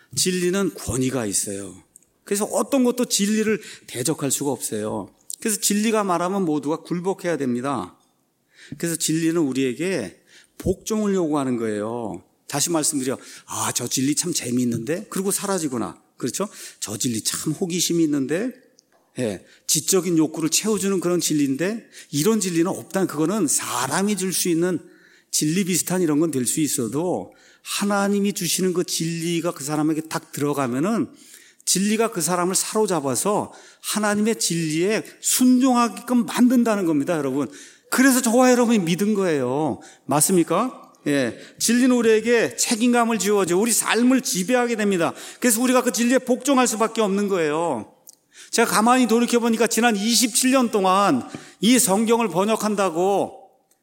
Speaker 1: 진리는 권위가 있어요. 그래서 어떤 것도 진리를 대적할 수가 없어요. 그래서 진리가 말하면 모두가 굴복해야 됩니다. 그래서 진리는 우리에게 복종을 요구하는 거예요. 다시 말씀드려, 아, 저 진리 참 재미있는데? 그리고 사라지구나. 그렇죠? 저 진리 참 호기심이 있는데? 예, 지적인 욕구를 채워주는 그런 진리인데? 이런 진리는 없다. 그거는 사람이 줄 수 있는 진리 비슷한 이런 건 될 수 있어도 하나님이 주시는 그 진리가 그 사람에게 딱 들어가면은 진리가 그 사람을 사로잡아서 하나님의 진리에 순종하게끔 만든다는 겁니다, 여러분. 그래서 저와 여러분이 믿은 거예요. 맞습니까? 예. 진리는 우리에게 책임감을 지워줘. 우리 삶을 지배하게 됩니다. 그래서 우리가 그 진리에 복종할 수밖에 없는 거예요. 제가 가만히 돌이켜보니까 지난 이십칠 년 동안 이 성경을 번역한다고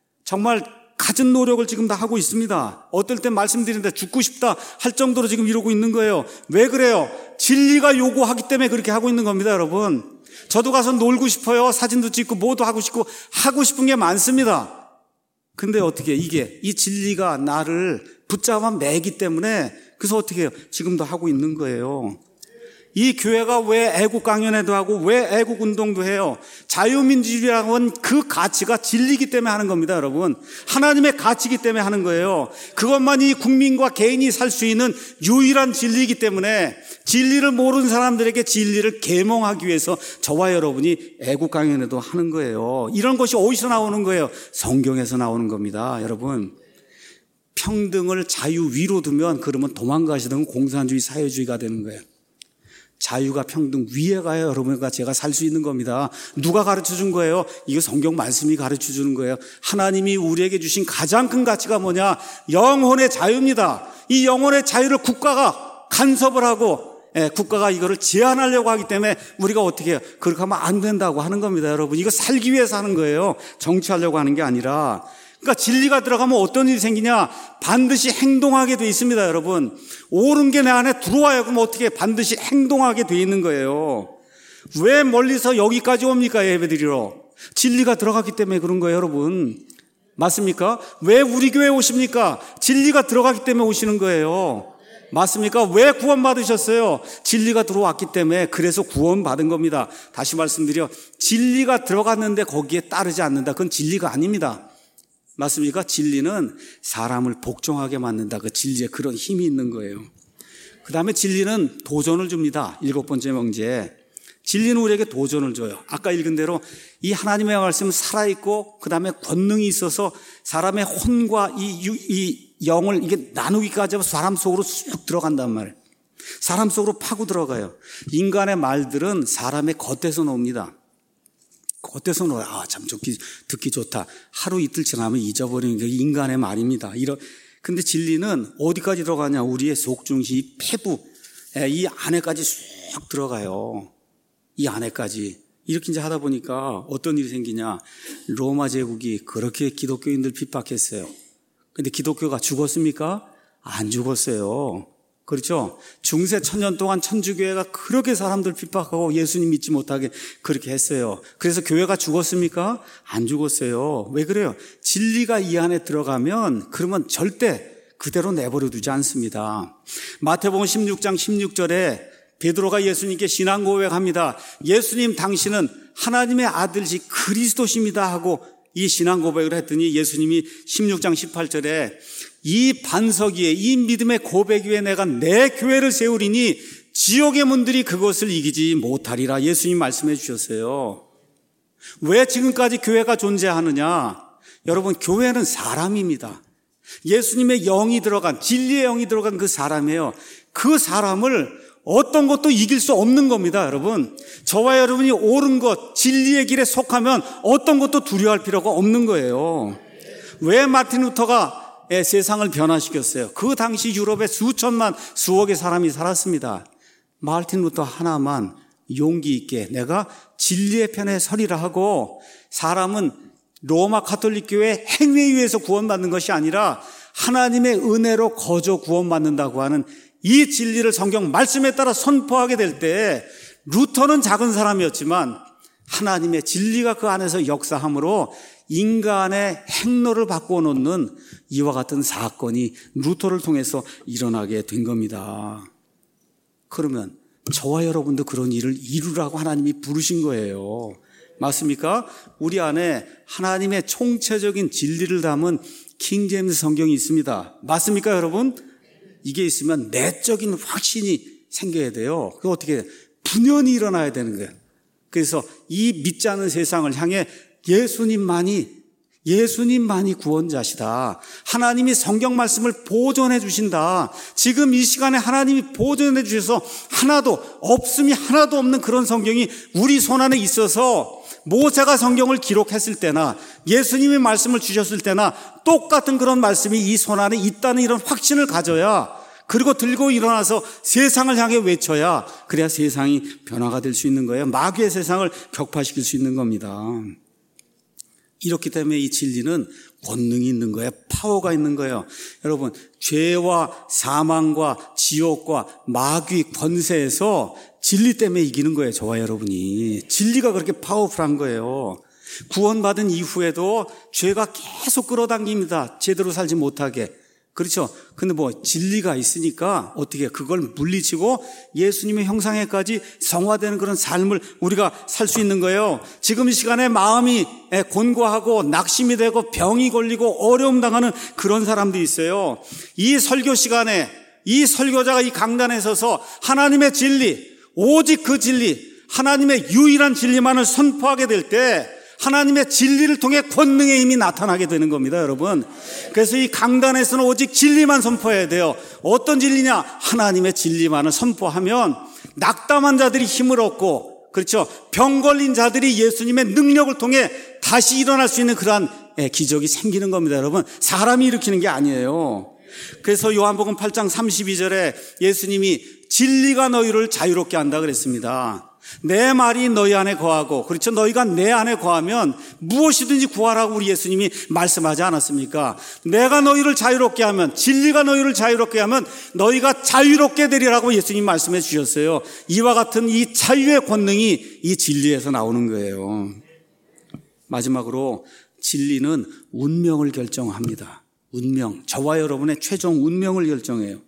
Speaker 1: 정말 갖은 노력을 지금 다 하고 있습니다. 어떨 땐 말씀드리는데 죽고 싶다 할 정도로 지금 이러고 있는 거예요. 왜 그래요? 진리가 요구하기 때문에 그렇게 하고 있는 겁니다, 여러분. 저도 가서 놀고 싶어요. 사진도 찍고 뭐도 하고 싶고 하고 싶은 게 많습니다. 근데 어떻게 이게 이 진리가 나를 붙잡아 매기 때문에 그래서 어떻게 해요? 지금도 하고 있는 거예요. 이 교회가 왜 애국 강연회도 하고 왜 애국 운동도 해요? 자유민주주의라고 하는 그 가치가 진리이기 때문에 하는 겁니다, 여러분. 하나님의 가치이기 때문에 하는 거예요. 그것만이 국민과 개인이 살 수 있는 유일한 진리이기 때문에 진리를 모르는 사람들에게 진리를 계몽하기 위해서 저와 여러분이 애국 강연회도 하는 거예요. 이런 것이 어디서 나오는 거예요? 성경에서 나오는 겁니다, 여러분. 평등을 자유 위로 두면 그러면 도망가시던 공산주의 사회주의가 되는 거예요. 자유가 평등 위에 가야 여러분과 제가 살 수 있는 겁니다. 누가 가르쳐 준 거예요? 이거 성경 말씀이 가르쳐 주는 거예요. 하나님이 우리에게 주신 가장 큰 가치가 뭐냐? 영혼의 자유입니다. 이 영혼의 자유를 국가가 간섭을 하고 예, 국가가 이거를 제한하려고 하기 때문에 우리가 어떻게 해요? 그렇게 하면 안 된다고 하는 겁니다, 여러분. 이거 살기 위해서 하는 거예요. 정치하려고 하는 게 아니라. 그러니까 진리가 들어가면 어떤 일이 생기냐? 반드시 행동하게 돼 있습니다, 여러분. 옳은 게 내 안에 들어와야 그럼 어떻게 반드시 행동하게 돼 있는 거예요. 왜 멀리서 여기까지 옵니까, 예배드리러? 진리가 들어갔기 때문에 그런 거예요, 여러분. 맞습니까? 왜 우리 교회에 오십니까? 진리가 들어갔기 때문에 오시는 거예요. 맞습니까? 왜 구원 받으셨어요? 진리가 들어왔기 때문에 그래서 구원 받은 겁니다. 다시 말씀드려, 진리가 들어갔는데 거기에 따르지 않는다. 그건 진리가 아닙니다. 맞습니까? 진리는 사람을 복종하게 만든다. 그 진리에 그런 힘이 있는 거예요. 그 다음에 진리는 도전을 줍니다. 일곱 번째 명제. 진리는 우리에게 도전을 줘요. 아까 읽은 대로 이 하나님의 말씀은 살아있고 그 다음에 권능이 있어서 사람의 혼과 이, 이 영을 이게 나누기까지 하면 사람 속으로 쑥 들어간단 말이에요. 사람 속으로 파고 들어가요. 인간의 말들은 사람의 겉에서 나옵니다. 겉에서 놓아요. 아, 참 듣기, 듣기 좋다. 하루 이틀 지나면 잊어버리는 게 인간의 말입니다. 이런. 근데 진리는 어디까지 들어가냐? 우리의 속중시, 이 폐부, 이 안에까지 쑥 들어가요. 이 안에까지. 이렇게 이제 하다 보니까 어떤 일이 생기냐? 로마 제국이 그렇게 기독교인들 핍박했어요. 근데 기독교가 죽었습니까? 안 죽었어요. 그렇죠? 중세 천년 동안 천주교회가 그렇게 사람들 핍박하고 예수님 믿지 못하게 그렇게 했어요. 그래서 교회가 죽었습니까? 안 죽었어요. 왜 그래요? 진리가 이 안에 들어가면 그러면 절대 그대로 내버려 두지 않습니다. 마태복음 십육 장 십육 절에 베드로가 예수님께 신앙 고백합니다. 예수님 당신은 하나님의 아들이시 그리스도십니다 하고 이 신앙 고백을 했더니 예수님이 십육 장 십팔 절에 이 반석 위에 이 믿음의 고백 위에 내가 내 교회를 세우리니 지옥의 문들이 그것을 이기지 못하리라 예수님 말씀해 주셨어요. 왜 지금까지 교회가 존재하느냐? 여러분, 교회는 사람입니다. 예수님의 영이 들어간, 진리의 영이 들어간 그 사람이에요. 그 사람을 어떤 것도 이길 수 없는 겁니다, 여러분. 저와 여러분이 옳은 것, 진리의 길에 속하면 어떤 것도 두려워할 필요가 없는 거예요. 왜 마틴 루터가 세상을 변화시켰어요. 그 당시 유럽에 수천만, 수억의 사람이 살았습니다. 마르틴 루터 하나만 용기 있게 내가 진리의 편에 서리라 하고, 사람은 로마 가톨릭 교회 행위에 의해서 구원받는 것이 아니라 하나님의 은혜로 거저 구원받는다고 하는 이 진리를 성경 말씀에 따라 선포하게 될 때, 루터는 작은 사람이었지만 하나님의 진리가 그 안에서 역사함으로 인간의 행로를 바꾸어 놓는 이와 같은 사건이 루터를 통해서 일어나게 된 겁니다. 그러면 저와 여러분도 그런 일을 이루라고 하나님이 부르신 거예요. 맞습니까? 우리 안에 하나님의 총체적인 진리를 담은 킹제임스 성경이 있습니다. 맞습니까, 여러분? 이게 있으면 내적인 확신이 생겨야 돼요. 그게 어떻게 분연히 일어나야 되는 거예요. 그래서 이 믿지 않는 세상을 향해 예수님만이 예수님만이 구원자시다. 하나님이 성경 말씀을 보존해 주신다. 지금 이 시간에 하나님이 보존해 주셔서 하나도 없음이 하나도 없는 그런 성경이 우리 손안에 있어서 모세가 성경을 기록했을 때나 예수님의 말씀을 주셨을 때나 똑같은 그런 말씀이 이 손안에 있다는 이런 확신을 가져야, 그리고 들고 일어나서 세상을 향해 외쳐야, 그래야 세상이 변화가 될 수 있는 거예요. 마귀의 세상을 격파시킬 수 있는 겁니다. 이렇기 때문에 이 진리는 권능이 있는 거예요. 파워가 있는 거예요. 여러분, 죄와 사망과 지옥과 마귀 권세에서 진리 때문에 이기는 거예요. 저와 여러분이. 진리가 그렇게 파워풀한 거예요. 구원받은 이후에도 죄가 계속 끌어당깁니다. 제대로 살지 못하게. 그렇죠. 근데 뭐 진리가 있으니까 어떻게 그걸 물리치고 예수님의 형상에까지 성화되는 그런 삶을 우리가 살 수 있는 거예요. 지금 이 시간에 마음이 곤고하고 낙심이 되고 병이 걸리고 어려움 당하는 그런 사람들이 있어요. 이 설교 시간에 이 설교자가 이 강단에 서서 하나님의 진리, 오직 그 진리, 하나님의 유일한 진리만을 선포하게 될 때 하나님의 진리를 통해 권능의 힘이 나타나게 되는 겁니다, 여러분. 그래서 이 강단에서는 오직 진리만 선포해야 돼요. 어떤 진리냐? 하나님의 진리만을 선포하면 낙담한 자들이 힘을 얻고, 그렇죠, 병 걸린 자들이 예수님의 능력을 통해 다시 일어날 수 있는 그러한 기적이 생기는 겁니다, 여러분. 사람이 일으키는 게 아니에요. 그래서 요한복음 팔 장 삼십이 절에 예수님이 진리가 너희를 자유롭게 한다 그랬습니다. 내 말이 너희 안에 거하고, 그렇죠, 너희가 내 안에 거하면 무엇이든지 구하라고 우리 예수님이 말씀하지 않았습니까? 내가 너희를 자유롭게 하면, 진리가 너희를 자유롭게 하면 너희가 자유롭게 되리라고 예수님 말씀해 주셨어요. 이와 같은 이 자유의 권능이 이 진리에서 나오는 거예요. 마지막으로 진리는 운명을 결정합니다. 운명, 저와 여러분의 최종 운명을 결정해요.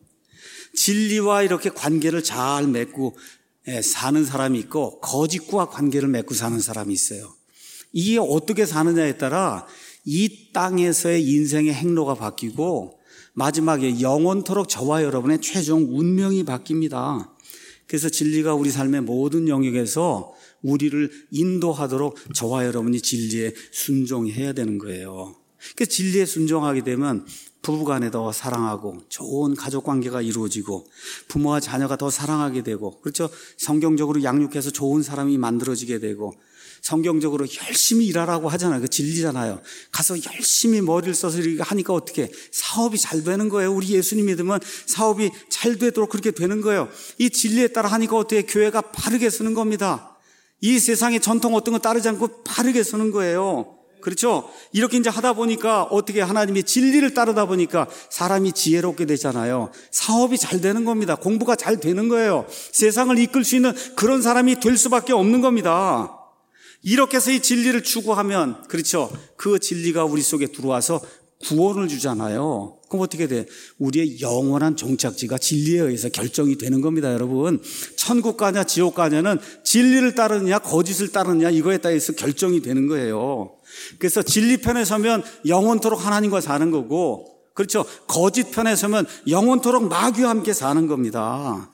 Speaker 1: 진리와 이렇게 관계를 잘 맺고 사는 사람이 있고, 거짓과 관계를 맺고 사는 사람이 있어요. 이게 어떻게 사느냐에 따라 이 땅에서의 인생의 행로가 바뀌고 마지막에 영원토록 저와 여러분의 최종 운명이 바뀝니다. 그래서 진리가 우리 삶의 모든 영역에서 우리를 인도하도록 저와 여러분이 진리에 순종해야 되는 거예요. 그 진리에 순종하게 되면 부부간에 더 사랑하고 좋은 가족관계가 이루어지고 부모와 자녀가 더 사랑하게 되고, 그렇죠, 성경적으로 양육해서 좋은 사람이 만들어지게 되고, 성경적으로 열심히 일하라고 하잖아요. 그 진리잖아요. 가서 열심히 머리를 써서 이렇게 하니까 어떻게 사업이 잘 되는 거예요. 우리 예수님 믿으면 사업이 잘 되도록 그렇게 되는 거예요. 이 진리에 따라 하니까 어떻게 교회가 바르게 서는 겁니다. 이 세상의 전통 어떤 거 따르지 않고 바르게 서는 거예요. 그렇죠? 이렇게 이제 하다 보니까 어떻게 하나님이 진리를 따르다 보니까 사람이 지혜롭게 되잖아요. 사업이 잘 되는 겁니다. 공부가 잘 되는 거예요. 세상을 이끌 수 있는 그런 사람이 될 수밖에 없는 겁니다. 이렇게 해서 이 진리를 추구하면, 그렇죠, 그 진리가 우리 속에 들어와서 구원을 주잖아요. 그럼 어떻게 돼? 우리의 영원한 종착지가 진리에 의해서 결정이 되는 겁니다, 여러분. 천국 가냐 지옥 가냐는 진리를 따르느냐 거짓을 따르느냐 이거에 따라서 결정이 되는 거예요. 그래서 진리 편에 서면 영원토록 하나님과 사는 거고, 그렇죠, 거짓 편에 서면 영원토록 마귀와 함께 사는 겁니다.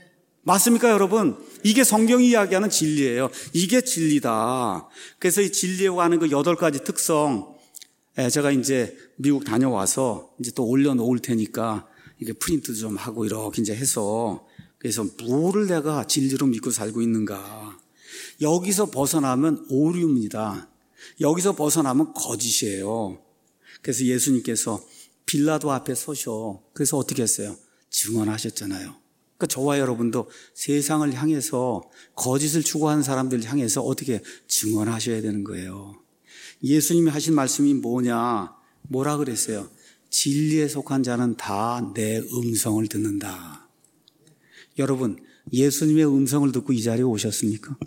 Speaker 1: 맞습니까, 여러분? 이게 성경이 이야기하는 진리예요. 이게 진리다. 그래서 이 진리라고 하는 그 여덟 가지 특성, 제가 이제 미국 다녀와서 이제 또 올려놓을 테니까 이게 프린트 좀 하고 이렇게 이제 해서, 그래서 뭐를 내가 진리로 믿고 살고 있는가. 여기서 벗어나면 오류입니다. 여기서 벗어나면 거짓이에요. 그래서 예수님께서 빌라도 앞에 서셔. 그래서 어떻게 했어요? 증언하셨잖아요. 그러니까 저와 여러분도 세상을 향해서 거짓을 추구하는 사람들 향해서 어떻게 증언하셔야 되는 거예요. 예수님이 하신 말씀이 뭐냐? 뭐라 그랬어요? 진리에 속한 자는 다 내 음성을 듣는다. 여러분, 예수님의 음성을 듣고 이 자리에 오셨습니까?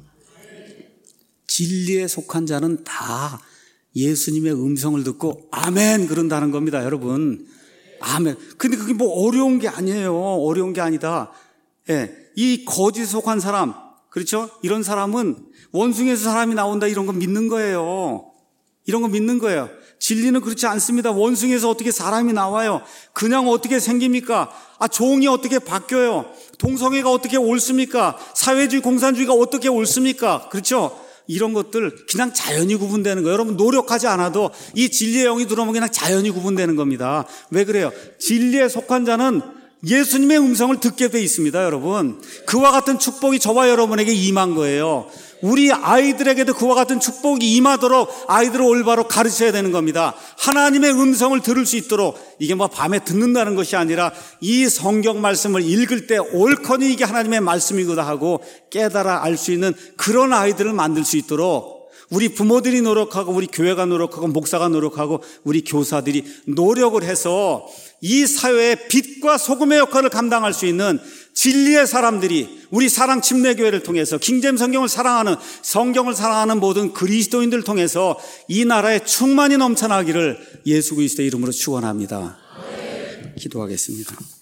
Speaker 1: 진리에 속한 자는 다 예수님의 음성을 듣고 아멘 그런다는 겁니다, 여러분. 아멘. 근데 그게 뭐 어려운 게 아니에요. 어려운 게 아니다. 예, 이 거짓에 속한 사람, 그렇죠? 이런 사람은 원숭이에서 사람이 나온다 이런 거 믿는 거예요. 이런 거 믿는 거예요. 진리는 그렇지 않습니다. 원숭이에서 어떻게 사람이 나와요? 그냥 어떻게 생깁니까? 아, 종이 어떻게 바뀌어요? 동성애가 어떻게 옳습니까? 사회주의, 공산주의가 어떻게 옳습니까? 그렇죠? 이런 것들 그냥 자연히 구분되는 거예요. 여러분 노력하지 않아도 이 진리의 영이 들어오면 그냥 자연히 구분되는 겁니다. 왜 그래요? 진리에 속한 자는 예수님의 음성을 듣게 돼 있습니다, 여러분. 그와 같은 축복이 저와 여러분에게 임한 거예요. 우리 아이들에게도 그와 같은 축복이 임하도록 아이들을 올바로 가르쳐야 되는 겁니다. 하나님의 음성을 들을 수 있도록, 이게 뭐 밤에 듣는다는 것이 아니라 이 성경 말씀을 읽을 때 옳거니 이게 하나님의 말씀이구나 하고 깨달아 알 수 있는 그런 아이들을 만들 수 있도록 우리 부모들이 노력하고 우리 교회가 노력하고 목사가 노력하고 우리 교사들이 노력을 해서 이 사회의 빛과 소금의 역할을 감당할 수 있는 진리의 사람들이 우리 사랑 침례교회를 통해서 킹제임스 성경을 사랑하는 성경을 사랑하는 모든 그리스도인들을 통해서 이 나라에 충만히 넘쳐나기를 예수 그리스도의 이름으로 축원합니다. 기도하겠습니다.